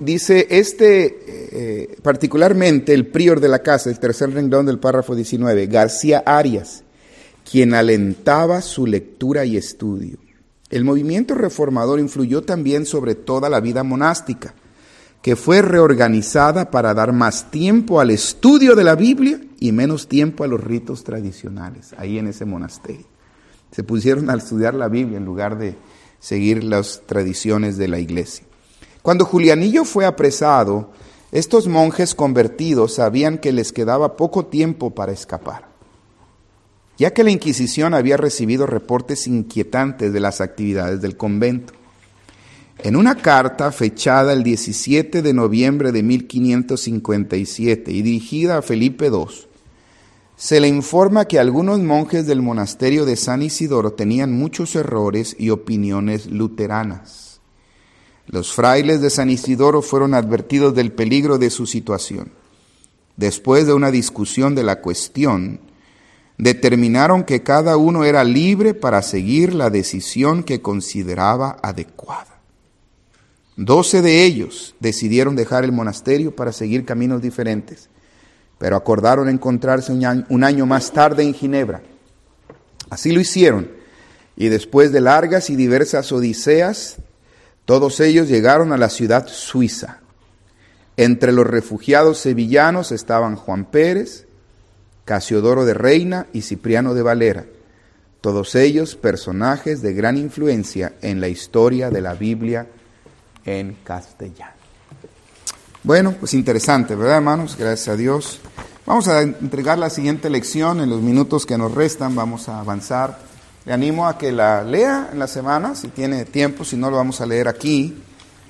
dice particularmente el prior de la casa, el tercer renglón del párrafo 19, García Arias, quien alentaba su lectura y estudio. El movimiento reformador influyó también sobre toda la vida monástica, que fue reorganizada para dar más tiempo al estudio de la Biblia y menos tiempo a los ritos tradicionales, ahí en ese monasterio. Se pusieron a estudiar la Biblia en lugar de seguir las tradiciones de la iglesia. Cuando Julianillo fue apresado, estos monjes convertidos sabían que les quedaba poco tiempo para escapar, ya que la Inquisición había recibido reportes inquietantes de las actividades del convento. En una carta fechada el 17 de noviembre de 1557 y dirigida a Felipe II, se le informa que algunos monjes del monasterio de San Isidoro tenían muchos errores y opiniones luteranas. Los frailes de San Isidoro fueron advertidos del peligro de su situación. Después de una discusión de la cuestión, determinaron que cada uno era libre para seguir la decisión que consideraba adecuada. 12 de ellos decidieron dejar el monasterio para seguir caminos diferentes, pero acordaron encontrarse un año más tarde en Ginebra. Así lo hicieron, y después de largas y diversas odiseas, todos ellos llegaron a la ciudad suiza. Entre los refugiados sevillanos estaban Juan Pérez, Casiodoro de Reina y Cipriano de Valera, todos ellos personajes de gran influencia en la historia de la Biblia en castellano. Bueno, pues interesante, ¿verdad, hermanos? Gracias a Dios. Vamos a entregar la siguiente lección en los minutos que nos restan, vamos a avanzar. Le animo a que la lea en la semana, si tiene tiempo, si no lo vamos a leer aquí.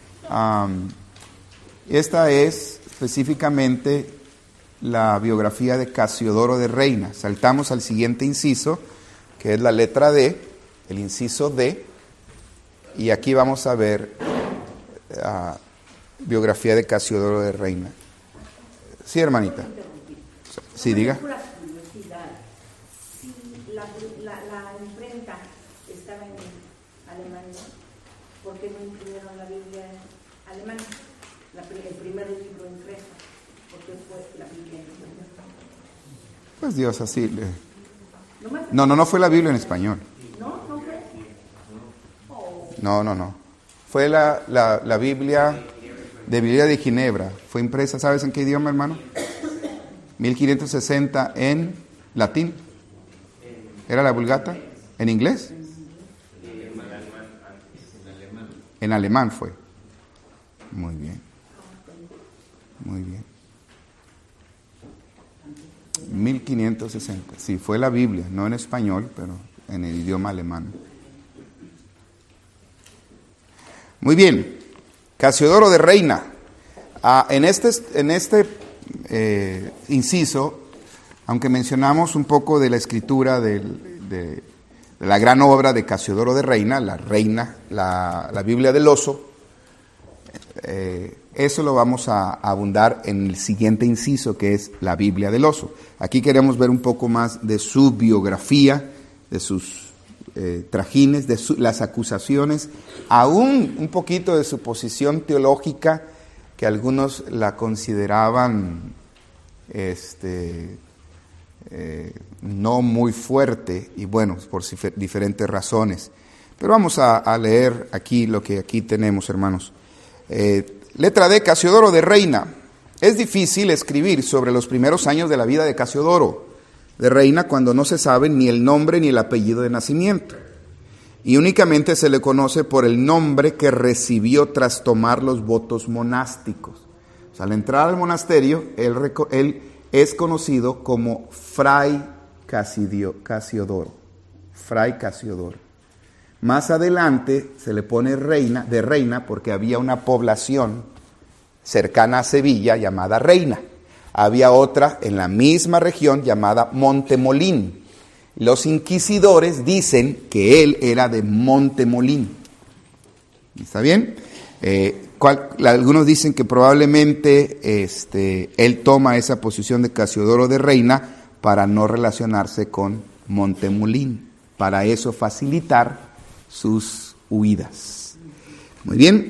Esta es específicamente la biografía de Casiodoro de Reina. Saltamos al siguiente inciso, que es la letra D, el inciso D, y aquí vamos a ver biografía de Casiodoro de Reina. Sí, hermanita. Sí, diga. Si la imprenta estaba en Alemania, ¿por qué no imprimieron la Biblia en alemán? El primer libro impreso, ¿por qué fue la Biblia en español? Pues Dios así. No fue la Biblia en español. ¿No fue? No. Fue la Biblia de Ginebra. Fue impresa, ¿sabes en qué idioma, hermano? 1560 en latín. ¿Era la Vulgata? ¿En inglés? En alemán fue. Muy bien. 1560. Sí, fue la Biblia, no en español, pero en el idioma alemán. Muy bien. Casiodoro de Reina. En este inciso, aunque mencionamos un poco de la escritura de la gran obra de Casiodoro de Reina, la Biblia del Oso, eso lo vamos a abundar en el siguiente inciso, que es la Biblia del Oso. Aquí queremos ver un poco más de su biografía, de sus trajines, de las acusaciones, aún un poquito de su posición teológica, que algunos la consideraban no muy fuerte, y bueno, por diferentes razones. Pero vamos a leer aquí lo que aquí tenemos, hermanos. Letra D, Casiodoro de Reina. Es difícil escribir sobre los primeros años de la vida de Casiodoro de Reina cuando no se sabe ni el nombre ni el apellido de nacimiento, y únicamente se le conoce por el nombre que recibió tras tomar los votos monásticos. O sea, al entrar al monasterio, él es conocido como Fray Casiodoro. Fray Casiodoro. Más adelante se le pone de Reina porque había una población cercana a Sevilla llamada Reina. Había otra en la misma región llamada Montemolín. Los inquisidores dicen que él era de Montemolín. ¿Está bien? Algunos dicen que probablemente él toma esa posición de Casiodoro de Reina para no relacionarse con Montemolín, para eso facilitar sus huidas. Muy bien.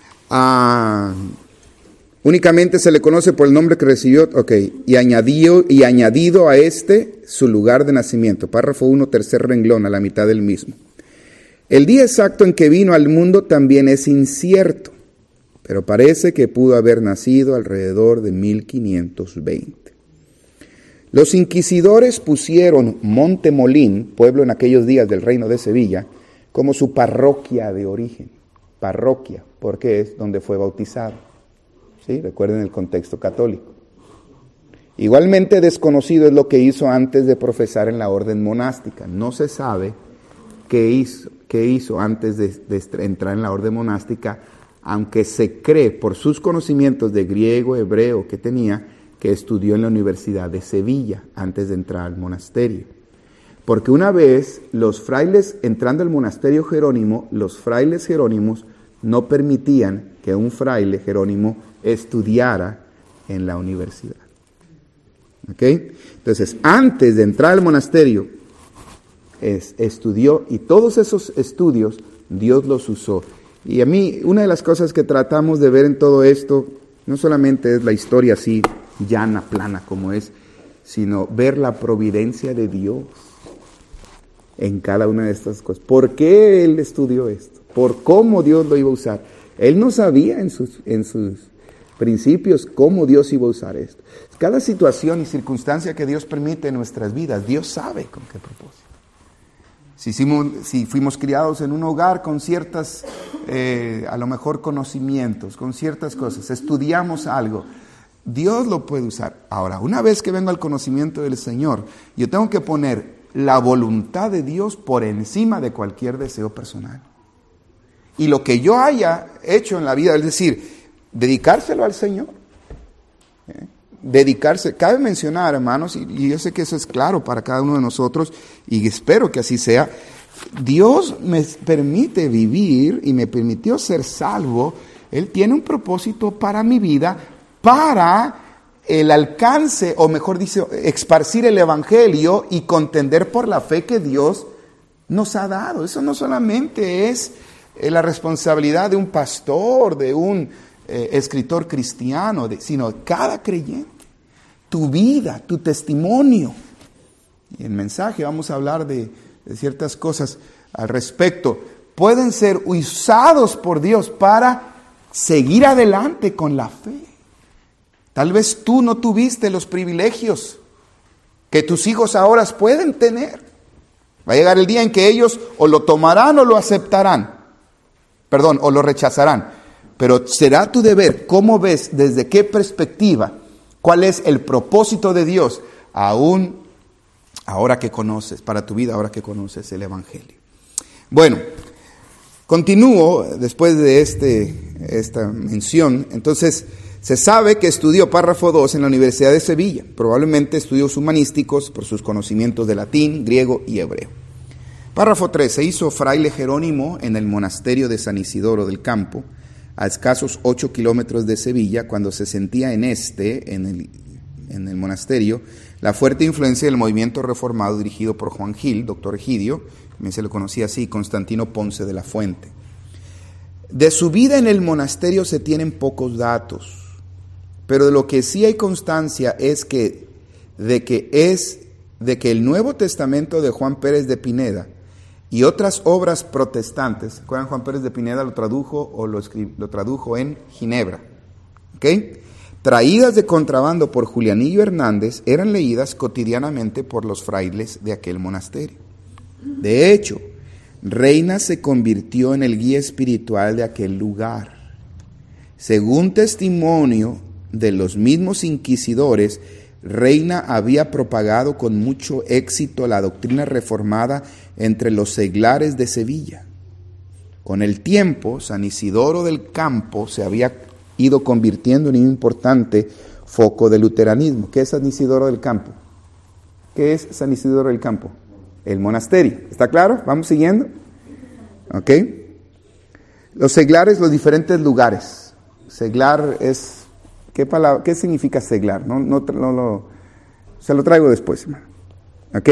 Únicamente se le conoce por el nombre que recibió, y añadido a su lugar de nacimiento. Párrafo 1, tercer renglón, a la mitad del mismo. El día exacto en que vino al mundo también es incierto, pero parece que pudo haber nacido alrededor de 1520. Los inquisidores pusieron Montemolín, pueblo en aquellos días del reino de Sevilla, como su parroquia de origen. Parroquia, porque es donde fue bautizado. ¿Sí? Recuerden el contexto católico. Igualmente desconocido es lo que hizo antes de profesar en la orden monástica. No se sabe qué hizo antes de entrar en la orden monástica, aunque se cree por sus conocimientos de griego, hebreo que tenía, que estudió en la Universidad de Sevilla antes de entrar al monasterio. Porque una vez los frailes, entrando al monasterio Jerónimo, los frailes jerónimos no permitían que un fraile jerónimo estudiara en la universidad. ¿Ok? Entonces, antes de entrar al monasterio, estudió, y todos esos estudios Dios los usó. Y a mí, una de las cosas que tratamos de ver en todo esto, no solamente es la historia así, llana, plana como es, sino ver la providencia de Dios en cada una de estas cosas. ¿Por qué él estudió esto? ¿Por cómo Dios lo iba a usar? Él no sabía en sus principios cómo Dios iba a usar esto. Cada situación y circunstancia que Dios permite en nuestras vidas, Dios sabe con qué propósito. Si fuimos criados en un hogar con ciertas, a lo mejor conocimientos, con ciertas cosas, estudiamos algo, Dios lo puede usar. Ahora, una vez que vengo al conocimiento del Señor, yo tengo que poner la voluntad de Dios por encima de cualquier deseo personal. Y lo que yo haya hecho en la vida, es decir, dedicárselo al Señor. Dedicarse, cabe mencionar, hermanos, y yo sé que eso es claro para cada uno de nosotros, y espero que así sea. Dios me permite vivir y me permitió ser salvo. Él tiene un propósito para mi vida, para el alcance, o mejor dicho, esparcir el evangelio y contender por la fe que Dios nos ha dado. Eso no solamente es la responsabilidad de un pastor, de un escritor cristiano, sino cada creyente. Tu vida, tu testimonio. Y en el mensaje vamos a hablar de ciertas cosas al respecto. Pueden ser usados por Dios para seguir adelante con la fe. Tal vez tú no tuviste los privilegios que tus hijos ahora pueden tener. Va a llegar el día en que ellos o lo tomarán o lo aceptarán. O lo rechazarán. Pero será tu deber, ¿cómo ves, desde qué perspectiva, cuál es el propósito de Dios aún ahora que conoces, para tu vida ahora que conoces el Evangelio. Bueno, continúo después de esta mención. Entonces, se sabe que estudió, párrafo 2, en la Universidad de Sevilla. Probablemente estudios humanísticos por sus conocimientos de latín, griego y hebreo. Párrafo 3, se hizo fraile Jerónimo en el monasterio de San Isidoro del Campo, a escasos 8 kilómetros de Sevilla, cuando se sentía en el monasterio, la fuerte influencia del movimiento reformado dirigido por Juan Gil, doctor Egidio, también se le conocía así, Constantino Ponce de la Fuente. De su vida en el monasterio se tienen pocos datos, pero de lo que sí hay constancia es de que el Nuevo Testamento de Juan Pérez de Pineda y otras obras protestantes, ¿se acuerdan? Juan Pérez de Pineda lo tradujo en Ginebra, ¿ok? Traídas de contrabando por Julianillo Hernández, eran leídas cotidianamente por los frailes de aquel monasterio. De hecho, Reina se convirtió en el guía espiritual de aquel lugar. Según testimonio de los mismos inquisidores, Reina había propagado con mucho éxito la doctrina reformada entre los seglares de Sevilla. Con el tiempo, San Isidoro del Campo se había ido convirtiendo en un importante foco del luteranismo. ¿Qué es San Isidoro del Campo? ¿Qué es San Isidoro del Campo? El monasterio. ¿Está claro? ¿Vamos siguiendo? ¿Ok? Los seglares, los diferentes lugares. Seglar es... ¿Qué significa seglar? Se lo traigo después, hermano. ¿Ok?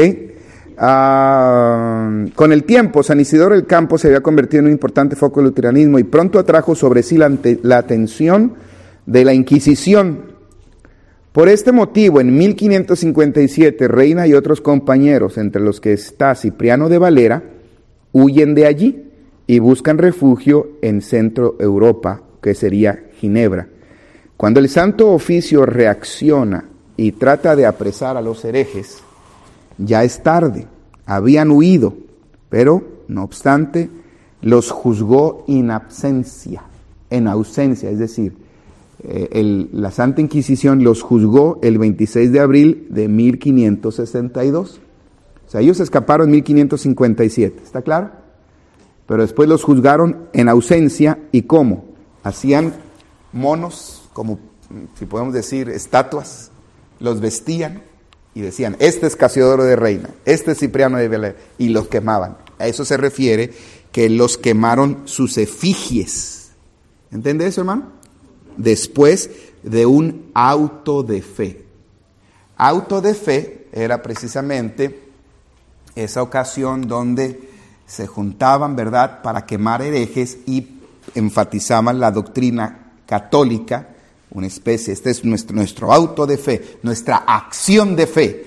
Con el tiempo, San Isidoro del Campo se había convertido en un importante foco del luteranismo y pronto atrajo sobre sí la atención de la Inquisición. Por este motivo, en 1557, Reina y otros compañeros, entre los que está Cipriano de Valera, huyen de allí y buscan refugio en Centro Europa, que sería Ginebra. Cuando el Santo Oficio reacciona y trata de apresar a los herejes, ya es tarde, habían huido, pero no obstante los juzgó en ausencia, es decir, la Santa Inquisición los juzgó el 26 de abril de 1562. O sea, ellos escaparon en 1557, ¿está claro? Pero después los juzgaron en ausencia, ¿y cómo? Hacían monos, como si podemos decir estatuas, los vestían y decían, este es Casiodoro de Reina, este es Cipriano de Valera, y los quemaban. A eso se refiere que los quemaron sus efigies. ¿Entiende eso, hermano? Después de un auto de fe. Auto de fe era precisamente esa ocasión donde se juntaban, ¿verdad?, para quemar herejes y enfatizaban la doctrina católica, una especie, este es nuestro auto de fe, nuestra acción de fe.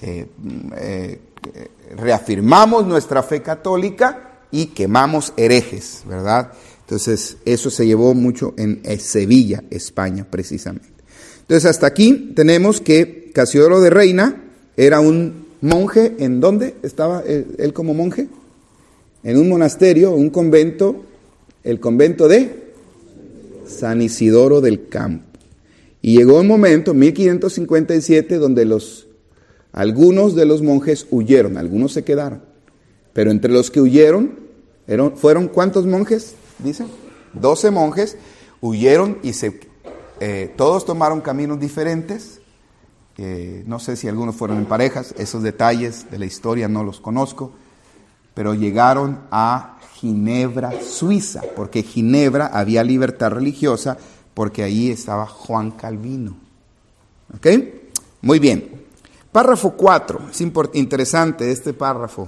Reafirmamos nuestra fe católica y quemamos herejes, ¿verdad? Entonces, eso se llevó mucho en Sevilla, España, precisamente. Entonces, hasta aquí tenemos que Casiodoro de Reina era un monje. ¿En dónde estaba él como monje? En un monasterio, un convento, el convento de San Isidoro del Campo. Y llegó un momento, 1557, donde algunos de los monjes huyeron, algunos se quedaron. Pero entre los que huyeron, ¿fueron cuántos monjes? Dicen, 12 monjes huyeron y todos tomaron caminos diferentes. No sé si algunos fueron en parejas, esos detalles de la historia no los conozco, pero llegaron a Ginebra, Suiza, porque Ginebra había libertad religiosa, porque ahí estaba Juan Calvino. ¿Ok? Muy bien. Párrafo 4, es interesante este párrafo.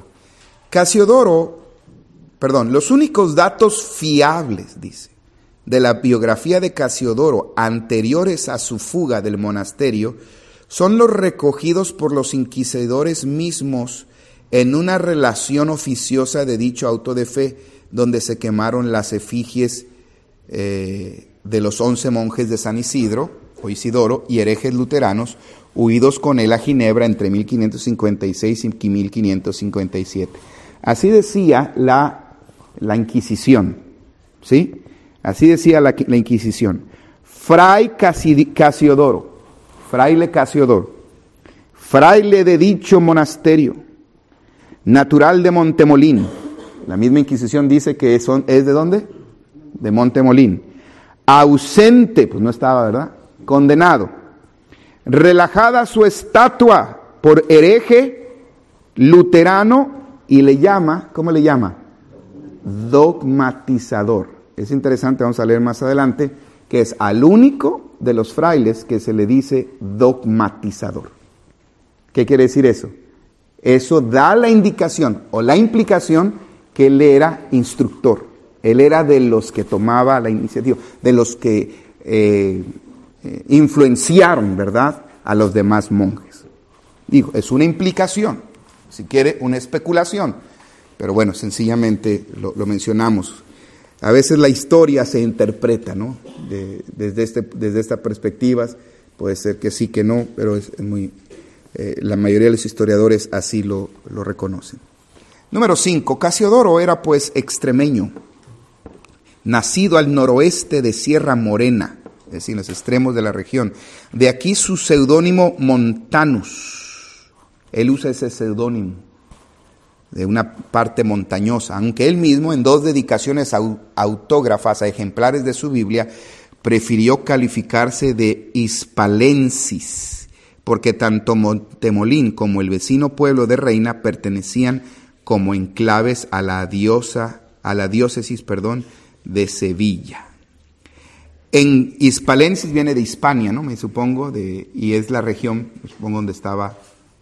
Los únicos datos fiables, dice, de la biografía de Casiodoro anteriores a su fuga del monasterio son los recogidos por los inquisidores mismos en una relación oficiosa de dicho auto de fe, donde se quemaron las efigies de los 11 monjes de San Isidro o Isidoro y herejes luteranos huidos con él a Ginebra entre 1556 y 1557. Así decía la Inquisición, ¿sí? Así decía la Inquisición. Fraile Casiodoro, fraile de dicho monasterio, natural de Montemolín. La misma Inquisición dice que es ¿de dónde? De Montemolín. Ausente, pues no estaba, ¿verdad? Condenado. Relajada su estatua por hereje, luterano, y le llama, ¿cómo le llama? Dogmatizador. Es interesante, vamos a leer más adelante, que es al único de los frailes que se le dice dogmatizador. ¿Qué quiere decir eso? Eso da la indicación o la implicación que él era instructor. Él era de los que tomaba la iniciativa, de los que influenciaron, ¿verdad?, a los demás monjes. Digo, es una implicación, si quiere, una especulación. Pero bueno, sencillamente lo mencionamos. A veces la historia se interpreta, ¿no? Desde esta perspectiva, puede ser que sí, que no, pero es muy... la mayoría de los historiadores así lo reconocen. Número 5. Casiodoro era pues extremeño, nacido al noroeste de Sierra Morena, es decir, en los extremos de la región. De aquí su seudónimo Montanus. Él usa ese seudónimo de una parte montañosa, aunque él mismo en 2 dedicaciones autógrafas a ejemplares de su Biblia prefirió calificarse de hispalensis, porque tanto Montemolín como el vecino pueblo de Reina pertenecían como enclaves a la diócesis de Sevilla. En hispalensis viene de Hispania, ¿no? Me supongo, y es la región, supongo, donde estaba,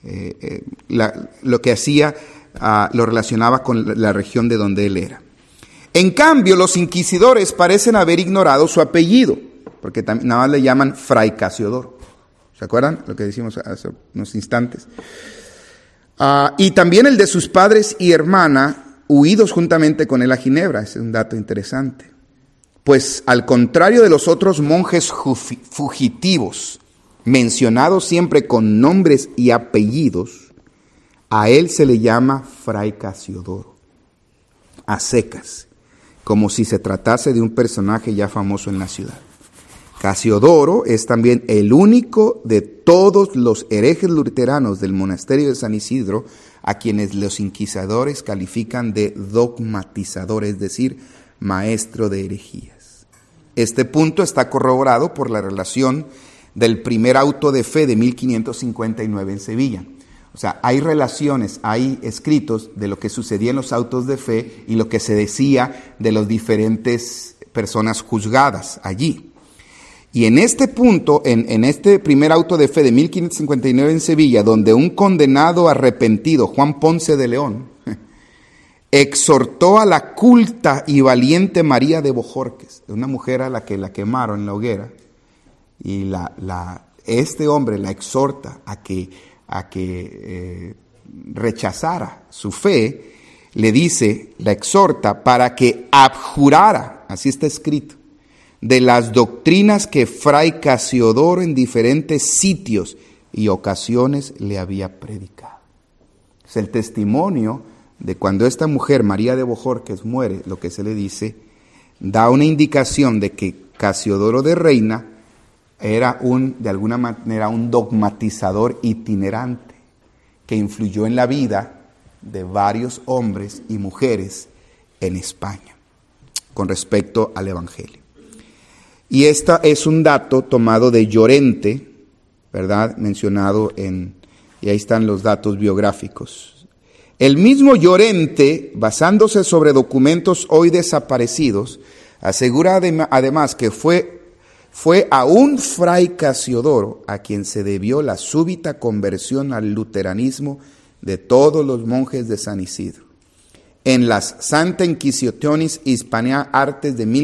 lo que hacía, lo relacionaba con la región de donde él era. En cambio, los inquisidores parecen haber ignorado su apellido, porque nada más le llaman Fray Casiodoro. ¿Se acuerdan lo que decimos hace unos instantes? Y también el de sus padres y hermana, huidos juntamente con él a Ginebra. Ese es un dato interesante. Pues al contrario de los otros monjes fugitivos, mencionados siempre con nombres y apellidos, a él se le llama Fray Casiodoro, a secas, como si se tratase de un personaje ya famoso en la ciudad. Casiodoro es también el único de todos los herejes luteranos del monasterio de San Isidro a quienes los inquisidores califican de dogmatizador, es decir, maestro de herejías. Este punto está corroborado por la relación del primer auto de fe de 1559 en Sevilla. O sea, hay relaciones, hay escritos de lo que sucedía en los autos de fe y lo que se decía de las diferentes personas juzgadas allí. Y en este punto, en este primer auto de fe de 1559 en Sevilla, donde un condenado arrepentido, Juan Ponce de León, exhortó a la culta y valiente María de Bojorques, una mujer a la que la quemaron en la hoguera, y este hombre la exhorta a que rechazara su fe, le dice, la exhorta para que abjurara, así está escrito, de las doctrinas que Fray Casiodoro en diferentes sitios y ocasiones le había predicado. Es el testimonio de cuando esta mujer, María de Bojorques, muere, lo que se le dice, da una indicación de que Casiodoro de Reina era de alguna manera un dogmatizador itinerante que influyó en la vida de varios hombres y mujeres en España con respecto al Evangelio. Y esta es un dato tomado de Llorente, ¿verdad? Mencionado y ahí están los datos biográficos. El mismo Llorente, basándose sobre documentos hoy desaparecidos, asegura además que fue a un Fray Casiodoro a quien se debió la súbita conversión al luteranismo de todos los monjes de San Isidro. En las Santa Inquisitionis Hispaniae Artes de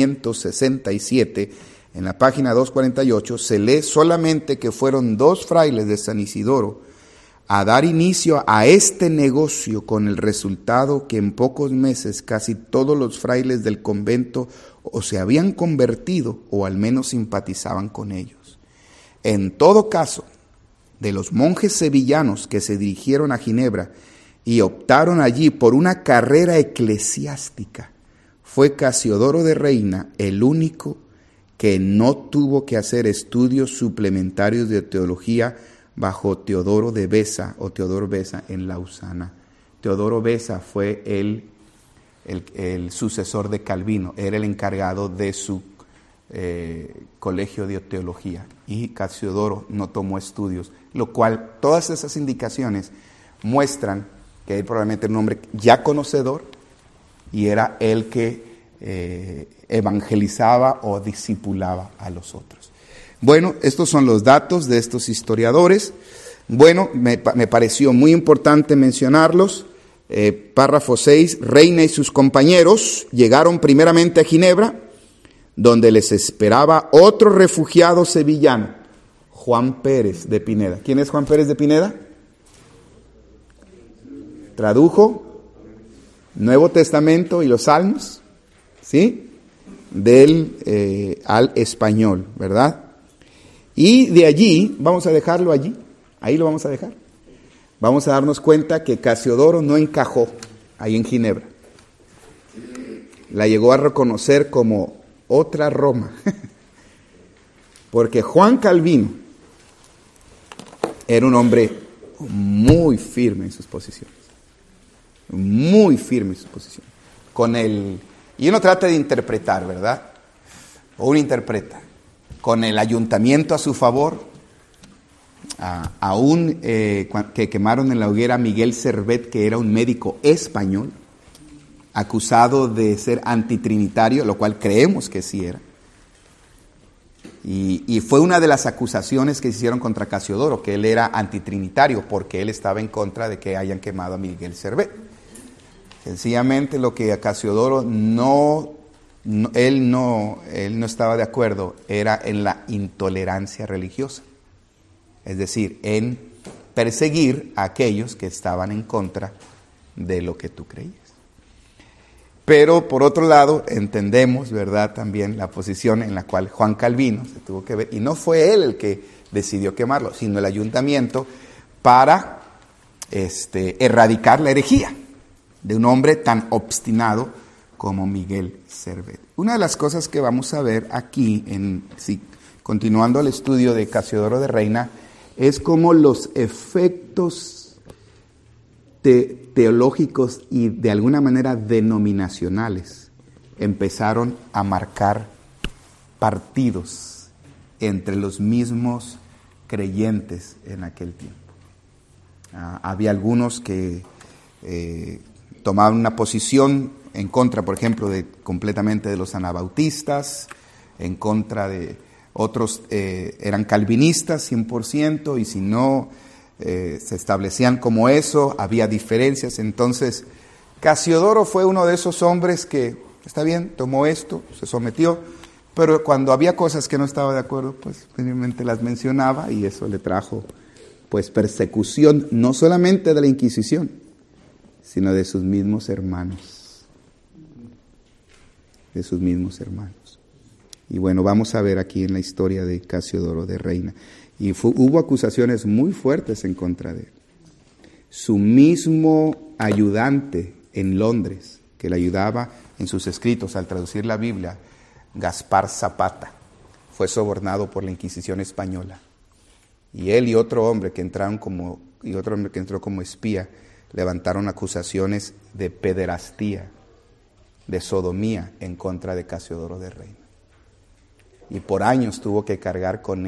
1567, en la página 248, se lee solamente que fueron 2 frailes de San Isidoro a dar inicio a este negocio, con el resultado que en pocos meses casi todos los frailes del convento o se habían convertido o al menos simpatizaban con ellos. En todo caso, de los monjes sevillanos que se dirigieron a Ginebra y optaron allí por una carrera eclesiástica, fue Casiodoro de Reina el único que no tuvo que hacer estudios suplementarios de teología bajo Teodoro de Beza o Teodoro Beza en Lausana. Teodoro Beza fue el sucesor de Calvino, era el encargado de su colegio de teología, y Casiodoro no tomó estudios, lo cual todas esas indicaciones muestran que él probablemente era un hombre ya conocedor y era el que evangelizaba o discipulaba a los otros. Bueno, estos son los datos de estos historiadores. Bueno, me pareció muy importante mencionarlos. Párrafo 6, Reina y sus compañeros llegaron primeramente a Ginebra, donde les esperaba otro refugiado sevillano, Juan Pérez de Pineda. ¿Quién es Juan Pérez de Pineda? Tradujo Nuevo Testamento y los Salmos, ¿sí? Al español, ¿verdad? Y de allí, vamos a dejarlo allí, ahí lo vamos a dejar. Vamos a darnos cuenta que Casiodoro no encajó ahí en Ginebra. La llegó a reconocer como otra Roma. Porque Juan Calvino era un hombre muy firme en sus posiciones. Muy firme en sus posiciones. Y uno trata de interpretar, ¿verdad? O uno interpreta. Con el ayuntamiento a su favor, aún que quemaron en la hoguera a Miguel Servet, que era un médico español, acusado de ser antitrinitario, lo cual creemos que sí era. Y fue una de las acusaciones que se hicieron contra Casiodoro, que él era antitrinitario, porque él estaba en contra de que hayan quemado a Miguel Servet. Sencillamente lo que a Casiodoro él no estaba de acuerdo era en la intolerancia religiosa. Es decir, en perseguir a aquellos que estaban en contra de lo que tú creías. Pero por otro lado, entendemos, ¿verdad?, también la posición en la cual Juan Calvino se tuvo que ver, y no fue él el que decidió quemarlo, sino el ayuntamiento, para erradicar la herejía de un hombre tan obstinado como Miguel Servet. Una de las cosas que vamos a ver aquí, continuando el estudio de Casiodoro de Reina, es cómo los efectos teológicos y de alguna manera denominacionales empezaron a marcar partidos entre los mismos creyentes en aquel tiempo. Había algunos que tomaban una posición en contra, por ejemplo, completamente de los anabautistas, en contra de otros, eran calvinistas 100%, y si no se establecían como eso, había diferencias. Entonces, Casiodoro fue uno de esos hombres que, está bien, tomó esto, se sometió, pero cuando había cosas que no estaba de acuerdo, pues simplemente las mencionaba, y eso le trajo pues persecución, no solamente de la Inquisición, sino de sus mismos hermanos. De sus mismos hermanos. Y bueno, vamos a ver aquí en la historia de Casiodoro de Reina. Y hubo acusaciones muy fuertes en contra de él. Su mismo ayudante en Londres, que le ayudaba en sus escritos al traducir la Biblia, Gaspar Zapata, fue sobornado por la Inquisición española. Y él y otro hombre que entró como espía, levantaron acusaciones de pederastía, de sodomía en contra de Casiodoro de Reina. Y por años tuvo que cargar con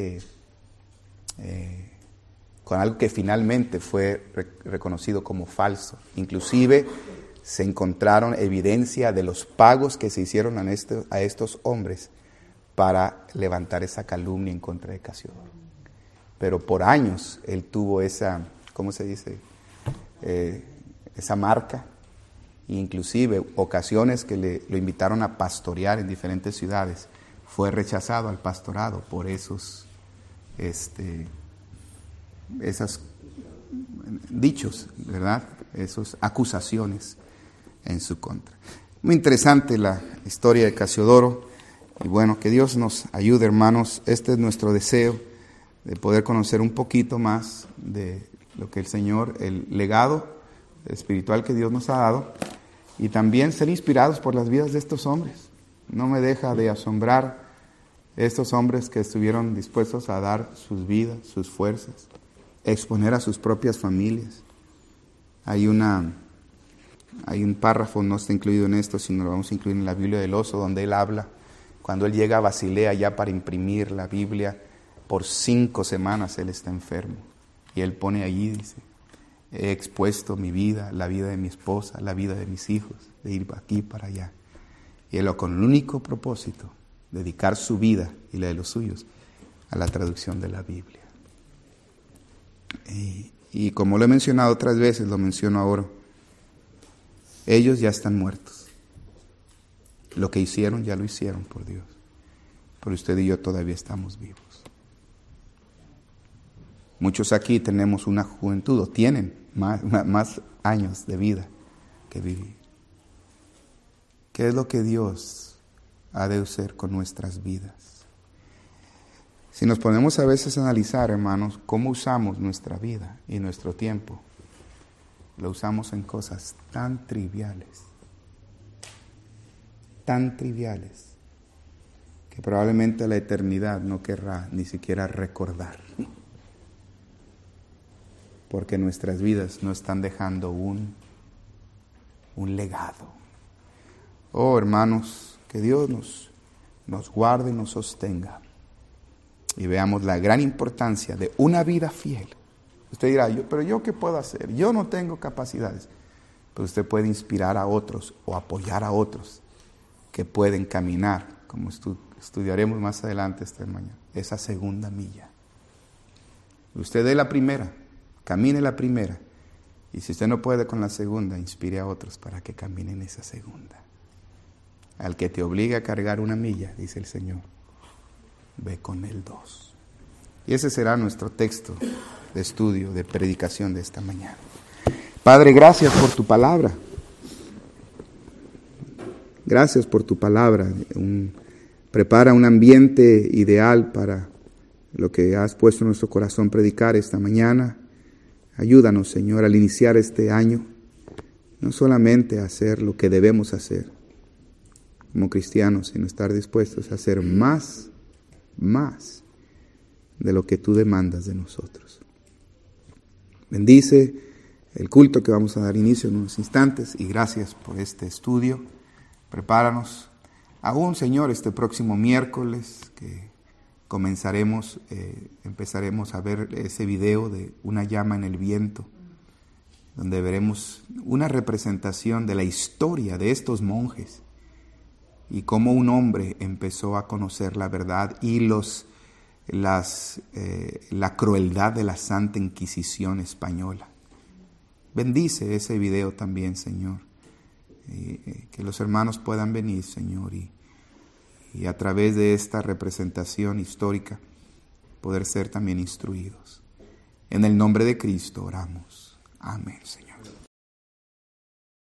con algo que finalmente fue reconocido como falso. Inclusive se encontraron evidencia de los pagos que se hicieron a estos hombres para levantar esa calumnia en contra de Casiodoro. Pero por años él tuvo esa, ¿cómo se dice?, esa marca, e inclusive ocasiones que lo invitaron a pastorear en diferentes ciudades, fue rechazado al pastorado por esos dichos, ¿verdad?, esas acusaciones en su contra. Muy interesante la historia de Casiodoro, y bueno, que Dios nos ayude, hermanos. Este es nuestro deseo, de poder conocer un poquito más de lo que el Señor, el legado espiritual que Dios nos ha dado, y también ser inspirados por las vidas de estos hombres. No me deja de asombrar estos hombres que estuvieron dispuestos a dar sus vidas, sus fuerzas, exponer a sus propias familias. Hay un párrafo, no está incluido en esto, sino lo vamos a incluir en la Biblia del Oso, donde él habla, cuando él llega a Basilea ya para imprimir la Biblia, por 5 semanas él está enfermo. Y él pone allí, dice, he expuesto mi vida, la vida de mi esposa, la vida de mis hijos, de ir aquí para allá. Y él con el único propósito, dedicar su vida y la de los suyos a la traducción de la Biblia. Y como lo he mencionado otras veces, lo menciono ahora, ellos ya están muertos. Lo que hicieron ya lo hicieron por Dios. Pero usted y yo todavía estamos vivos. Muchos aquí tenemos una juventud, o tienen más años de vida que vivir. ¿Qué es lo que Dios ha de hacer con nuestras vidas? Si nos ponemos a veces a analizar, hermanos, cómo usamos nuestra vida y nuestro tiempo, lo usamos en cosas tan triviales, que probablemente la eternidad no querrá ni siquiera recordar. Porque nuestras vidas no están dejando un legado. Oh, hermanos, que Dios nos guarde y nos sostenga. Y veamos la gran importancia de una vida fiel. Usted dirá, pero ¿yo qué puedo hacer? Yo no tengo capacidades. Pero usted puede inspirar a otros o apoyar a otros que pueden caminar, como estudiaremos más adelante esta mañana, esa segunda milla. Usted dé la primera, camine la primera. Y si usted no puede con la segunda, inspire a otros para que caminen esa segunda. Al que te obliga a cargar 1 milla, dice el Señor, ve con él 2. Y ese será nuestro texto de estudio, de predicación de esta mañana. Padre, gracias por tu palabra. Gracias por tu palabra. Prepara un ambiente ideal para lo que has puesto en nuestro corazón predicar esta mañana. Ayúdanos, Señor, al iniciar este año, no solamente a hacer lo que debemos hacer como cristianos, sino estar dispuestos a hacer más de lo que tú demandas de nosotros. Bendice el culto que vamos a dar inicio en unos instantes y gracias por este estudio. Prepáranos aún, Señor, este próximo miércoles que empezaremos a ver ese video de una llama en el viento, donde veremos una representación de la historia de estos monjes y cómo un hombre empezó a conocer la verdad y la crueldad de la Santa Inquisición española. Bendice ese video también, Señor, que los hermanos puedan venir, Señor, y a través de esta representación histórica poder ser también instruidos. En el nombre de Cristo oramos. Amén, Señor.